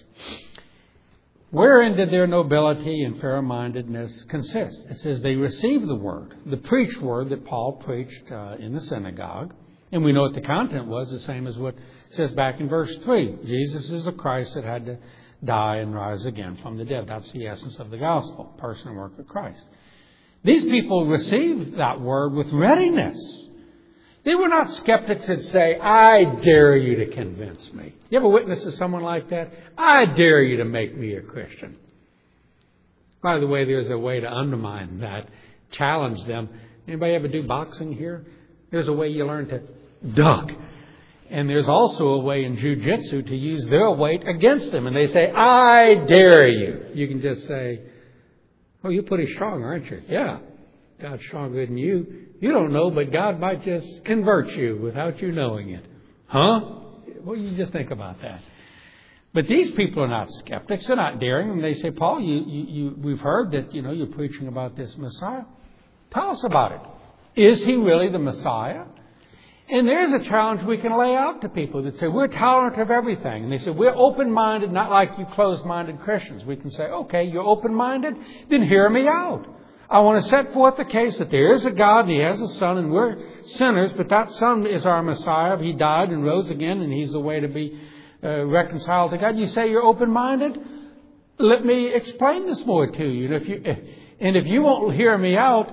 Wherein did their nobility and fair-mindedness consist? It says they received the word, the preached word that Paul preached in the synagogue. And we know what the content was, the same as what it says back in verse 3. Jesus is the Christ that had to die and rise again from the dead. That's the essence of the gospel, person and work of Christ. These people received that word with readiness. They were not skeptics that say, I dare you to convince me. You ever witness to someone like that? I dare you to make me a Christian. By the way, there's a way to undermine that, challenge them. Anybody ever do boxing here? There's a way you learn to duck. And there's also a way in jiu-jitsu to use their weight against them. And they say, I dare you. You can just say, oh, you're pretty strong, aren't you? Yeah. God's stronger than you. You don't know, but God might just convert you without you knowing it. Huh? Well, you just think about that. But these people are not skeptics. They're not daring. And they say, Paul, we've heard that, you're preaching about this Messiah. Tell us about it. Is he really the Messiah? And there's a challenge we can lay out to people that say, we're tolerant of everything. And they say, we're open-minded, not like you closed-minded Christians. We can say, okay, you're open-minded? Then hear me out. I want to set forth the case that there is a God and He has a Son and we're sinners, but that Son is our Messiah. He died and rose again and He's the way to be reconciled to God. You say you're open-minded? Let me explain this more to you. And if you won't hear me out,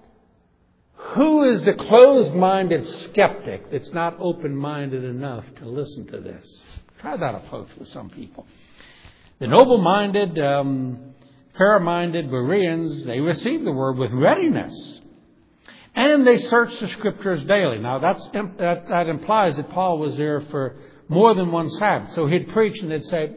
who is the closed-minded skeptic that's not open-minded enough to listen to this? Try that approach with some people. The noble-minded, fair-minded Bereans, they received the word with readiness. And they searched the Scriptures daily. Now, that implies that Paul was there for more than one Sabbath. So he'd preach and they'd say,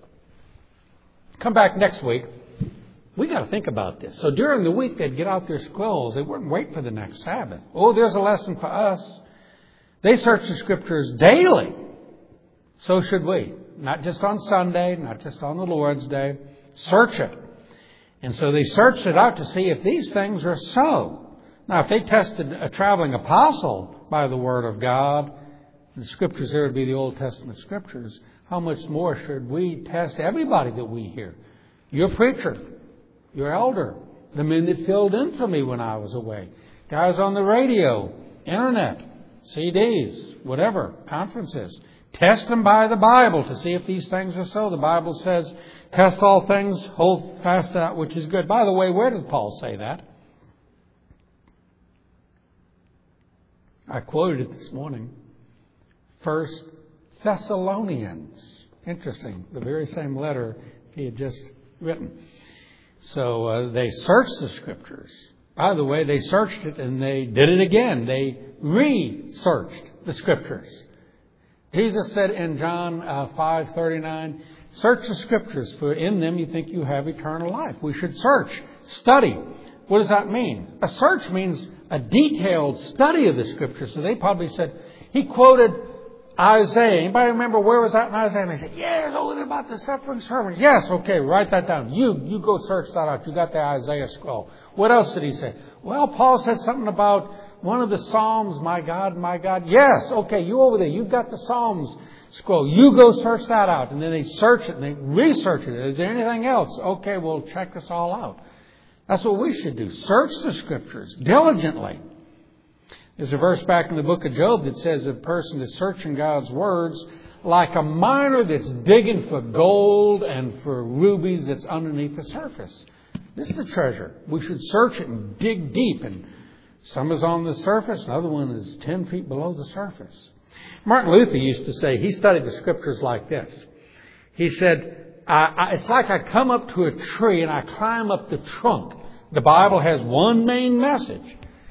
come back next week. We got to think about this. So during the week, they'd get out their scrolls. They wouldn't wait for the next Sabbath. Oh, there's a lesson for us. They search the Scriptures daily. So should we. Not just on Sunday, not just on the Lord's Day. Search it. And so they searched it out to see if these things are so. Now, if they tested a traveling apostle by the Word of God, the Scriptures there would be the Old Testament Scriptures, how much more should we test everybody that we hear? Your preacher, your elder, the men that filled in for me when I was away, guys on the radio, internet, CDs, whatever, conferences. Test them by the Bible to see if these things are so. The Bible says, test all things, hold fast that which is good. By the way, where did Paul say that? I quoted it this morning. 1 Thessalonians. Interesting. The very same letter he had just written. So they searched the Scriptures. By the way, they searched it and they did it again. They researched the Scriptures. Jesus said in John 5:39, search the Scriptures, for in them you think you have eternal life. We should search, study. What does that mean? A search means a detailed study of the Scriptures. So they probably said, he quoted Isaiah. Anybody remember where was that in Isaiah? And they said, yeah, it's over there about the suffering servant. Yes, okay, write that down. You go search that out. You got the Isaiah scroll. What else did he say? Well, Paul said something about one of the Psalms, my God, my God. Yes, okay, you over there. You've got the Psalms scroll. You go search that out. And then they search it and they research it. Is there anything else? Okay, we'll check this all out. That's what we should do. Search the Scriptures diligently. There's a verse back in the book of Job that says a person is searching God's words like a miner that's digging for gold and for rubies that's underneath the surface. This is a treasure. We should search it and dig deep. And some is on the surface. Another one is 10 feet below the surface. Martin Luther used to say, he studied the Scriptures like this. He said, it's like I come up to a tree and I climb up the trunk. The Bible has one main message.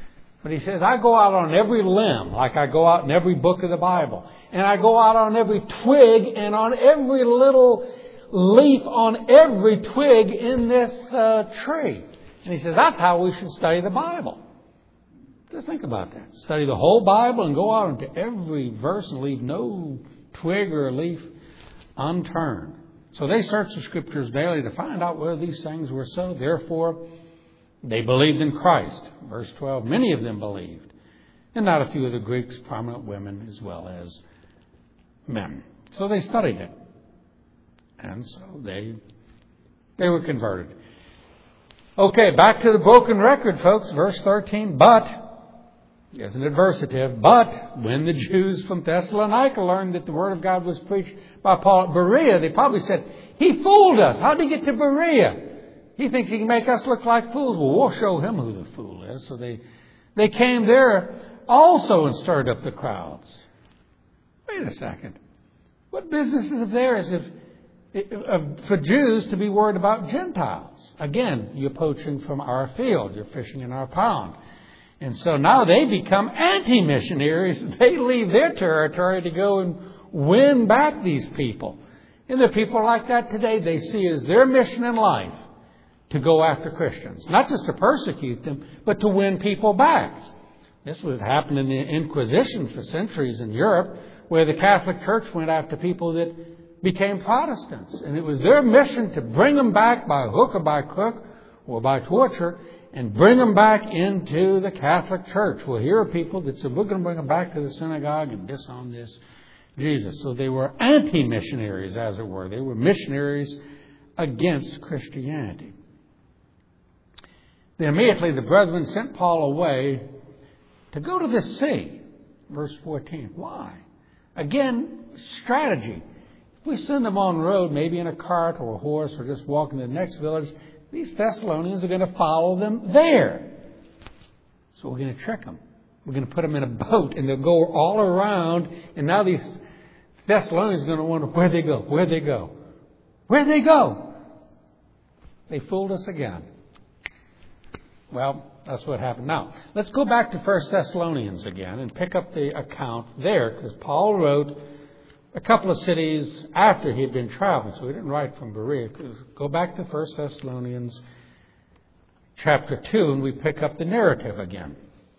But he says, I go out on every limb, like I go out in every book of the Bible. And I go out on every twig and on every little leaf on every twig in this tree. And he says, that's how we should study the Bible. Just think about that. Study the whole Bible and go out into every verse and leave no twig or leaf unturned. So they searched the Scriptures daily to find out whether these things were so. Therefore, they believed in Christ. Verse 12, many of them believed. And not a few of the Greeks, prominent women as well as men. So they studied it. And so they were converted. Okay, back to the broken record, folks. Verse 13, but, as an adversative, but when the Jews from Thessalonica learned that the Word of God was preached by Paul at Berea, they probably said, he fooled us. How did he get to Berea? He thinks he can make us look like fools. Well, we'll show him who the fool is. So they came there also and stirred up the crowds. Wait a second. What business is there as if for Jews to be worried about Gentiles? Again, you're poaching from our field. You're fishing in our pond. And so now they become anti-missionaries. They leave their territory to go and win back these people. And the people like that today, they see as their mission in life to go after Christians. Not just to persecute them, but to win people back. This was happened in the Inquisition for centuries in Europe, where the Catholic Church went after people that became Protestants. And it was their mission to bring them back by hook or by crook or by torture and bring them back into the Catholic Church. Well, here are people that said, we're going to bring them back to the synagogue and disown this Jesus. So they were anti-missionaries, as it were. They were missionaries against Christianity. Then immediately the brethren sent Paul away to go to the sea. Verse 14. Why? Again, strategy. If we send them on the road, maybe in a cart or a horse or just walking to the next village, these Thessalonians are going to follow them there. So we're going to trick them. We're going to put them in a boat and they'll go all around. And now these Thessalonians are going to wonder where they go, where they go. Where'd they go? They fooled us again. Well, that's what happened. Now, let's go back to 1 Thessalonians again and pick up the account there, because Paul wrote a couple of cities after he had been traveling, so he didn't write from Berea. Go back to 1 Thessalonians chapter 2, and we pick up the narrative again.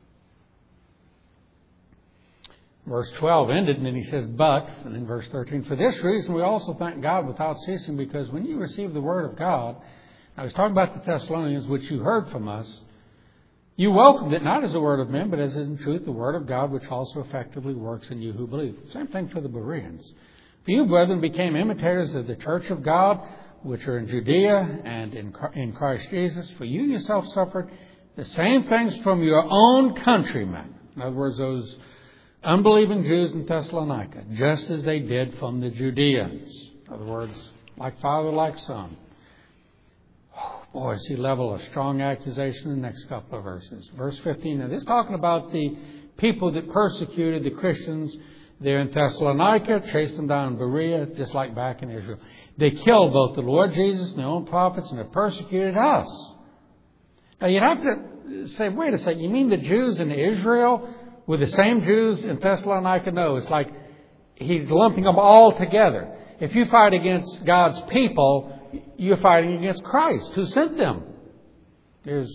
Verse 12 ended, and then he says, but, and in verse 13, for this reason we also thank God without ceasing, because when you received the word of God, I was talking about the Thessalonians, which you heard from us, you welcomed it not as the word of men, but as in truth the word of God, which also effectively works in you who believe. Same thing for the Bereans. For you, brethren, became imitators of the church of God, which are in Judea and in Christ Jesus. For you yourself suffered the same things from your own countrymen. In other words, those unbelieving Jews in Thessalonica, just as they did from the Judeans. In other words, like father, like son. Boy, does he level a strong accusation in the next couple of verses. Verse 15, now this is talking about the people that persecuted the Christians there in Thessalonica, chased them down in Berea, just like back in Israel. They killed both the Lord Jesus and their own prophets, and they persecuted us. Now you'd have to say, wait a second, you mean the Jews in Israel were the same Jews in Thessalonica? No, it's like he's lumping them all together. If you fight against God's people, you're fighting against Christ, who sent them. There's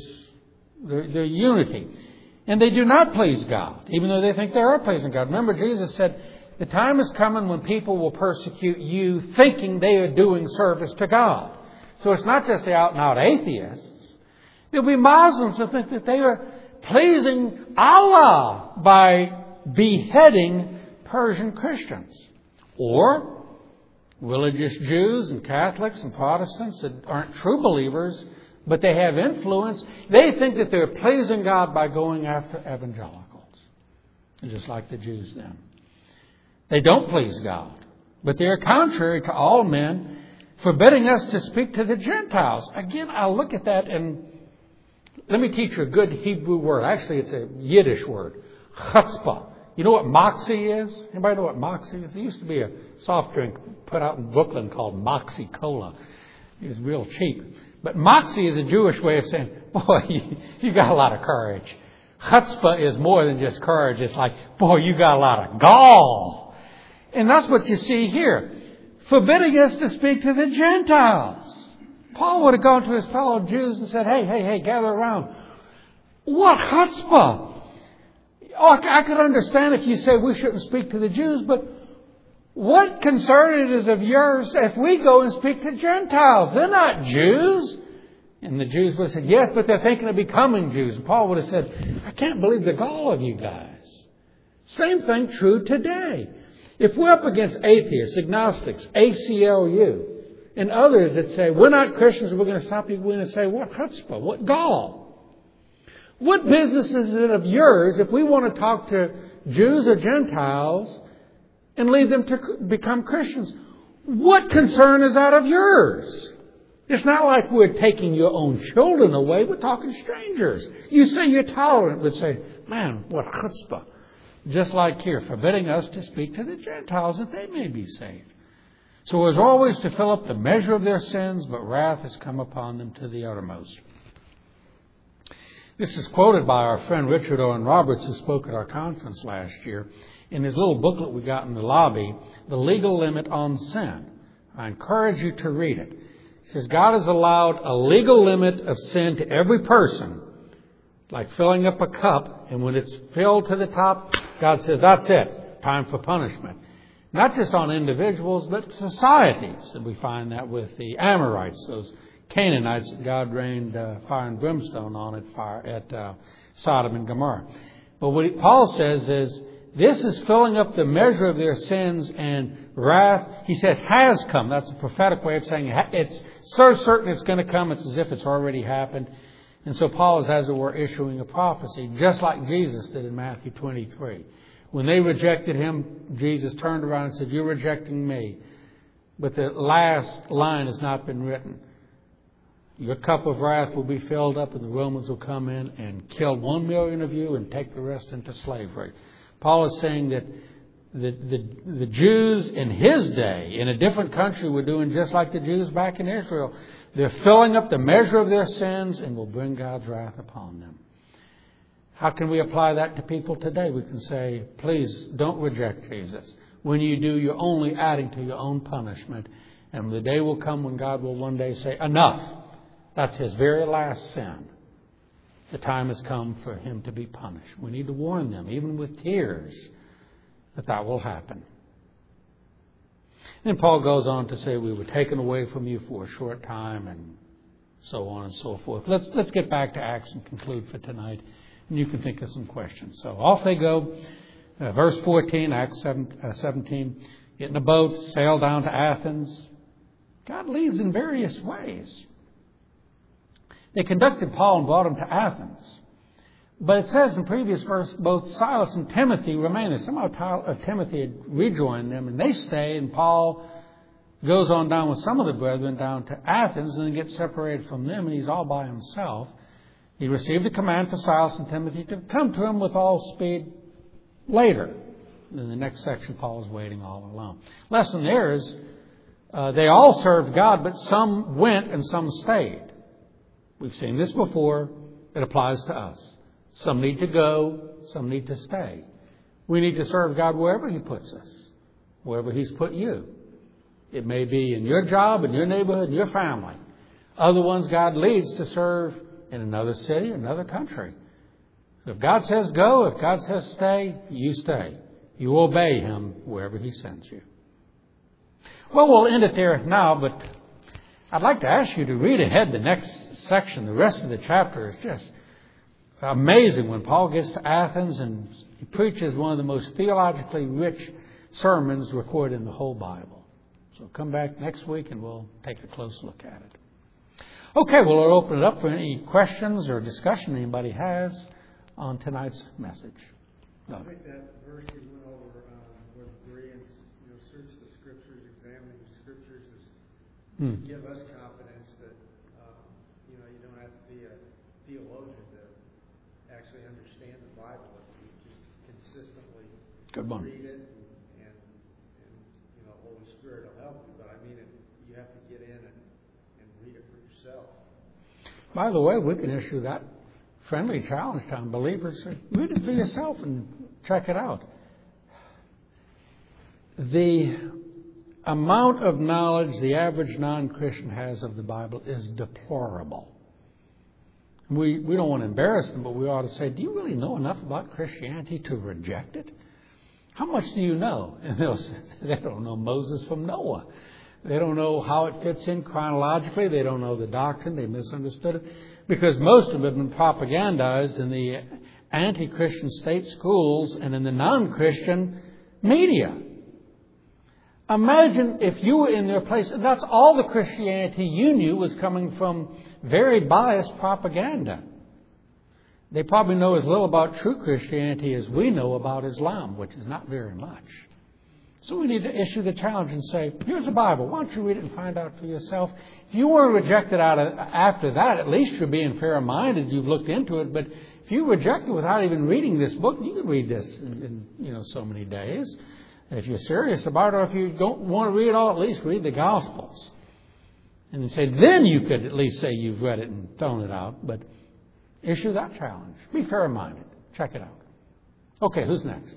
unity. And they do not please God, even though they think they are pleasing God. Remember, Jesus said, the time is coming when people will persecute you thinking they are doing service to God. So it's not just the out-and-out atheists. There'll be Muslims who think that they are pleasing Allah by beheading Persian Christians. Or religious Jews and Catholics and Protestants that aren't true believers, but they have influence. They think that they're pleasing God by going after evangelicals. Just like the Jews then. They don't please God, but they are contrary to all men, forbidding us to speak to the Gentiles. Again, I look at that and let me teach you a good Hebrew word. Actually, it's a Yiddish word. Chutzpah. You know what Moxie is? Anybody know what Moxie is? There used to be a soft drink put out in Brooklyn called Moxie Cola. It was real cheap. But Moxie is a Jewish way of saying, boy, you got a lot of courage. Chutzpah is more than just courage. It's like, boy, you got a lot of gall. And that's what you see here. Forbidding us to speak to the Gentiles. Paul would have gone to his fellow Jews and said, hey, gather around. What chutzpah? Oh, I could understand if you say we shouldn't speak to the Jews, but what concern it is of yours if we go and speak to Gentiles? They're not Jews. And the Jews would have said, yes, but they're thinking of becoming Jews. And Paul would have said, I can't believe the gall of you guys. Same thing true today. If we're up against atheists, agnostics, ACLU, and others that say, we're not Christians, we're going to stop you, we're going to say, what chutzpah? What gall? What business is it of yours if we want to talk to Jews or Gentiles and lead them to become Christians? What concern is that of yours? It's not like we're taking your own children away. We're talking strangers. You say you're tolerant, but say, man, what chutzpah. Just like here, forbidding us to speak to the Gentiles that they may be saved. So it was always to fill up the measure of their sins, but wrath has come upon them to the uttermost. This is quoted by our friend Richard Owen Roberts, who spoke at our conference last year, in his little booklet we got in the lobby, The Legal Limit on Sin. I encourage you to read it. He says, God has allowed a legal limit of sin to every person, like filling up a cup, and when it's filled to the top, God says, that's it, time for punishment. Not just on individuals, but societies. And we find that with the Amorites, those Canaanites that God rained fire and brimstone on at Sodom and Gomorrah. But what Paul says is, this is filling up the measure of their sins, and wrath, he says, has come. That's a prophetic way of saying it's so certain it's going to come, it's as if it's already happened. And so Paul is, as it were, issuing a prophecy, just like Jesus did in Matthew 23. When they rejected him, Jesus turned around and said, you're rejecting me. But the last line has not been written. Your cup of wrath will be filled up, and the Romans will come in and kill 1 million of you and take the rest into slavery. Paul is saying that the Jews in his day, in a different country, were doing just like the Jews back in Israel. They're filling up the measure of their sins and will bring God's wrath upon them. How can we apply that to people today? We can say, please don't reject Jesus. When you do, you're only adding to your own punishment. And the day will come when God will one day say, enough. That's his very last sin. The time has come for him to be punished. We need to warn them, even with tears, that will happen. And Paul goes on to say we were taken away from you for a short time, and so on and so forth. Let's get back to Acts and conclude for tonight. And you can think of some questions. So off they go. Verse 14, Acts 17. Get in a boat, sail down to Athens. God leads in various ways. They conducted Paul and brought him to Athens. But it says in previous verse, both Silas and Timothy remained there. Somehow Timothy had rejoined them, and they stay, and Paul goes on down with some of the brethren down to Athens, and then gets separated from them, and he's all by himself. He received a command for Silas and Timothy to come to him with all speed later. In the next section, Paul is waiting all alone. Lesson there is, they all served God, but some went and some stayed. We've seen this before. It applies to us. Some need to go, some need to stay. We need to serve God wherever he puts us, wherever he's put you. It may be in your job, in your neighborhood, in your family. Other ones God leads to serve in another city, another country. If God says go, if God says stay, you stay. You obey him wherever he sends you. Well, we'll end it there now, but I'd like to ask you to read ahead the next section. The rest of the chapter is just amazing when Paul gets to Athens, and he preaches one of the most theologically rich sermons recorded in the whole Bible. So come back next week and we'll take a close look at it. Okay, well, we'll open it up for any questions or discussion anybody has on tonight's message. I think that verse you went over where the Bereans, search the Scriptures, examine the Scriptures, is give us confidence that you don't have to be a theologian to actually understand the Bible. You just consistently read it, and the Holy Spirit will help you. But I mean, you have to get in and read it for yourself. By the way, we can issue that friendly challenge to unbelievers. Read it for yourself and check it out. The amount of knowledge the average non-Christian has of the Bible is deplorable. We don't want to embarrass them, but we ought to say, do you really know enough about Christianity to reject it? How much do you know? And they'll say, they don't know Moses from Noah. They don't know how it fits in chronologically. They don't know the doctrine. They misunderstood it. Because most of it have been propagandized in the anti-Christian state schools and in the non-Christian media. Imagine if you were in their place, and that's all the Christianity you knew was coming from very biased propaganda. They probably know as little about true Christianity as we know about Islam, which is not very much. So we need to issue the challenge and say, here's the Bible. Why don't you read it and find out for yourself? If you were rejected after that, at least you're being fair-minded. You've looked into it. But if you reject it without even reading this book, you could read this in so many days. If you're serious about it, or if you don't want to read it all, at least read the Gospels. And then you could at least say you've read it and thrown it out. But issue that challenge. Be fair-minded. Check it out. Okay, who's next?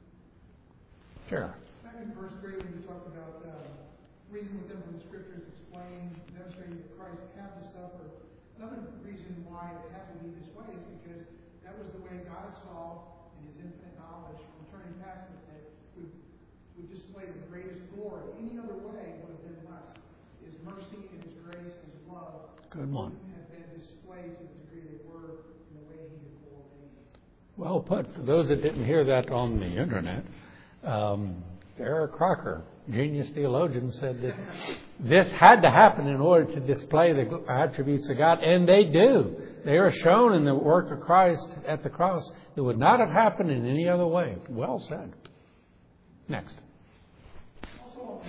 Sure. Back in verse 3, when you talked about reason with them from the Scriptures, explain, demonstrating that Christ had to suffer. Another reason why it had to be this way is because that was the way God saw in His infinite knowledge from turning past it that would display the greatest glory. Any other way would have been less. His mercy and His grace and His love Good one. wouldn't have been displayed to the degree they were in the way He had ordained. Well put. For those that didn't hear that on the internet, Eric Crocker, genius theologian, said that this had to happen in order to display the attributes of God, and they do. They are shown in the work of Christ at the cross. It would not have happened in any other way. Well said. Next. Also,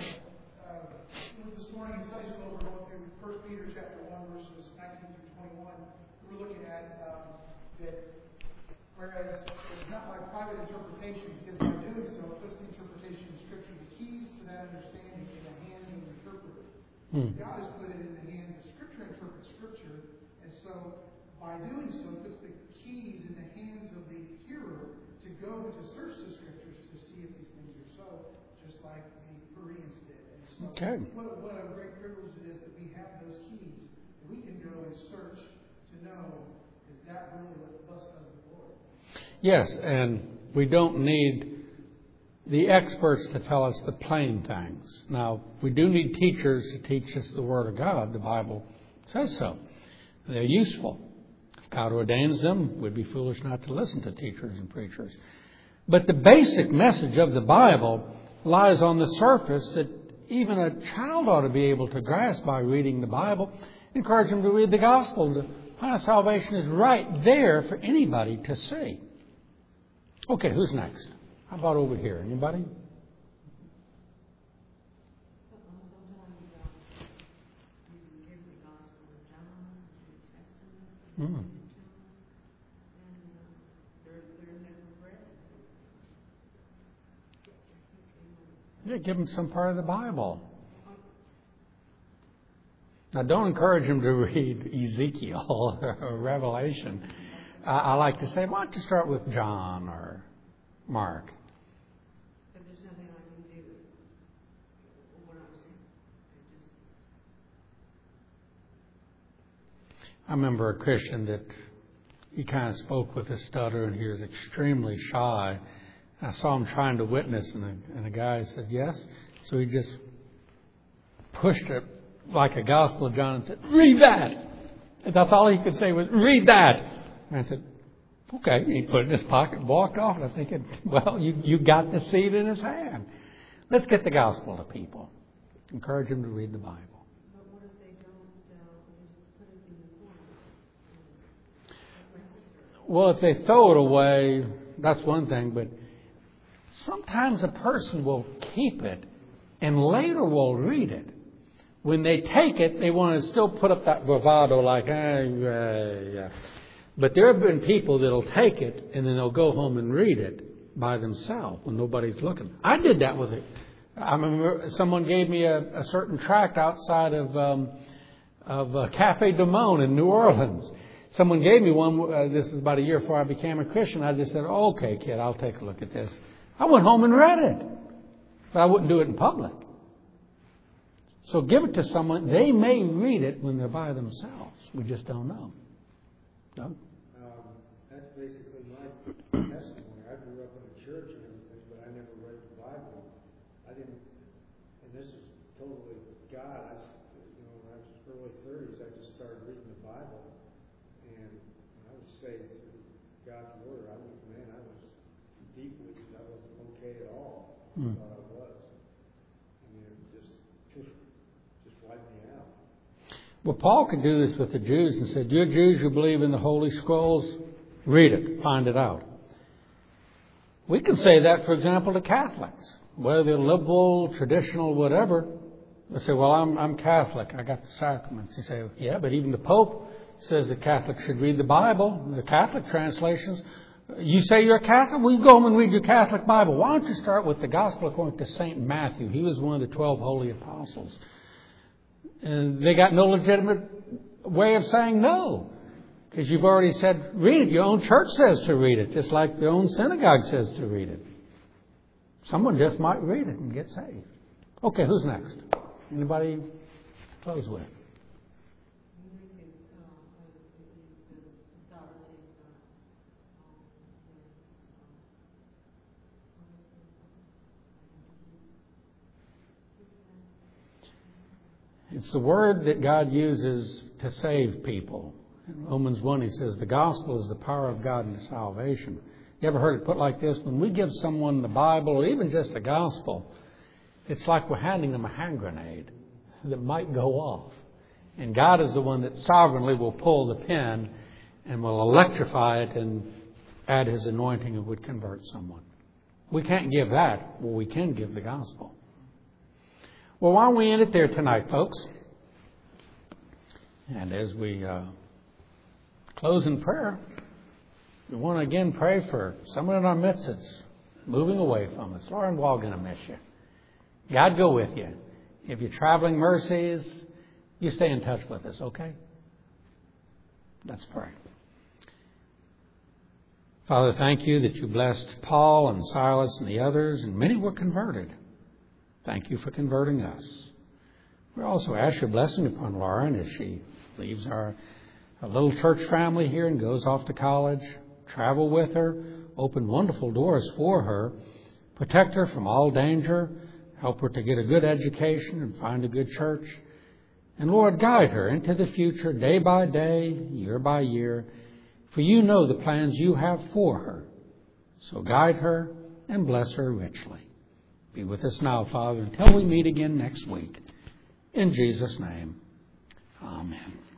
this morning in Sunday school, we're going through 1 Peter chapter 1, verses 19 through 21. We're looking at that whereas it's not by private interpretation, because by doing so, it puts the interpretation of Scripture, the keys to that understanding in the hands of the interpreter. God has put it in the hands of Scripture, interprets Scripture, and so by doing so, it puts the keys in the hands of the hearer to go to search the Scriptures to see if these things are so, just like the Bereans did. And so Okay. what a great privilege it is that we have those keys, that we can go and search to know, is that really what thus says the Lord? Yes, and we don't need the experts to tell us the plain things. Now, we do need teachers to teach us the Word of God. The Bible says so. They're useful. If God ordains them, we'd be foolish not to listen to teachers and preachers. But the basic message of the Bible lies on the surface that even a child ought to be able to grasp by reading the Bible. Encourage them to read the Gospel. The plan of salvation is right there for anybody to see. Okay, who's next? How about over here? Anybody? Yeah, give them some part of the Bible. Now, don't encourage them to read Ezekiel or Revelation. I like to say, why don't you start with John or Mark? But there's nothing I can do when I was I remember a Christian that he kind of spoke with a stutter, and he was extremely shy. I saw him trying to witness, and the guy said yes. So he just pushed it like a Gospel of John and said, "Read that." And that's all he could say was, "Read that." And I said, "Okay." He put it in his pocket and walked off. And I'm thinking, well, you got the seed in his hand. Let's get the Gospel to people. Encourage them to read the Bible. But what if they don't just put it in the corner? Well, if they throw it away, that's one thing. But sometimes a person will keep it and later will read it. When they take it, they want to still put up that bravado like, yeah. But there have been people that'll take it and then they'll go home and read it by themselves when nobody's looking. I did that with it. I remember someone gave me a certain tract outside of Cafe du Monde in New Orleans. Someone gave me one, this is about a year before I became a Christian. I just said, okay, kid, I'll take a look at this. I went home and read it. But I wouldn't do it in public. So give it to someone. They may read it when they're by themselves. We just don't know. Doug? That's basically my testimony. I grew up in a church and everything, but I never read the Bible. I didn't, and this is totally God. When I was early 30s, I just started reading the Bible. And I would say through God's Word, I was deep with it. I wasn't okay at all. I thought I was. I mean, it just wiped me out. Well, Paul could do this with the Jews and said, you Jews who believe in the Holy Scrolls, read it, find it out. We can say that, for example, to Catholics, whether they're liberal, traditional, whatever. They say, well, I'm Catholic. I got the sacraments. You say, yeah, but even the Pope says that Catholics should read the Bible, the Catholic translations. You say you're a Catholic? Well, you go home and read your Catholic Bible. Why don't you start with the Gospel according to St. Matthew? He was one of the 12 holy apostles. And they got no legitimate way of saying no. Because you've already said, read it. Your own church says to read it, just like your own synagogue says to read it. Someone just might read it and get saved. Okay, who's next? Anybody to close with? It's the word that God uses to save people. In Romans 1, he says, the gospel is the power of God into salvation. You ever heard it put like this? When we give someone the Bible or even just the gospel, it's like we're handing them a hand grenade that might go off. And God is the one that sovereignly will pull the pin and will electrify it and add His anointing and would convert someone. We can't give that. Well, we can give the gospel. Well, why don't we end it there tonight, folks? And as we close in prayer, we want to again pray for someone in our midst that's moving away from us. Lord, we're all going to miss you. God go with you. If you're traveling mercies, you stay in touch with us, okay? Let's pray. Father, thank you that you blessed Paul and Silas and the others, and many were converted. Thank you for converting us. We also ask your blessing upon Lauren as she leaves our little church family here and goes off to college. Travel with her. Open wonderful doors for her. Protect her from all danger. Help her to get a good education and find a good church. And Lord, guide her into the future day by day, year by year. For you know the plans you have for her. So guide her and bless her richly. Be with us now, Father, until we meet again next week. In Jesus' name, amen.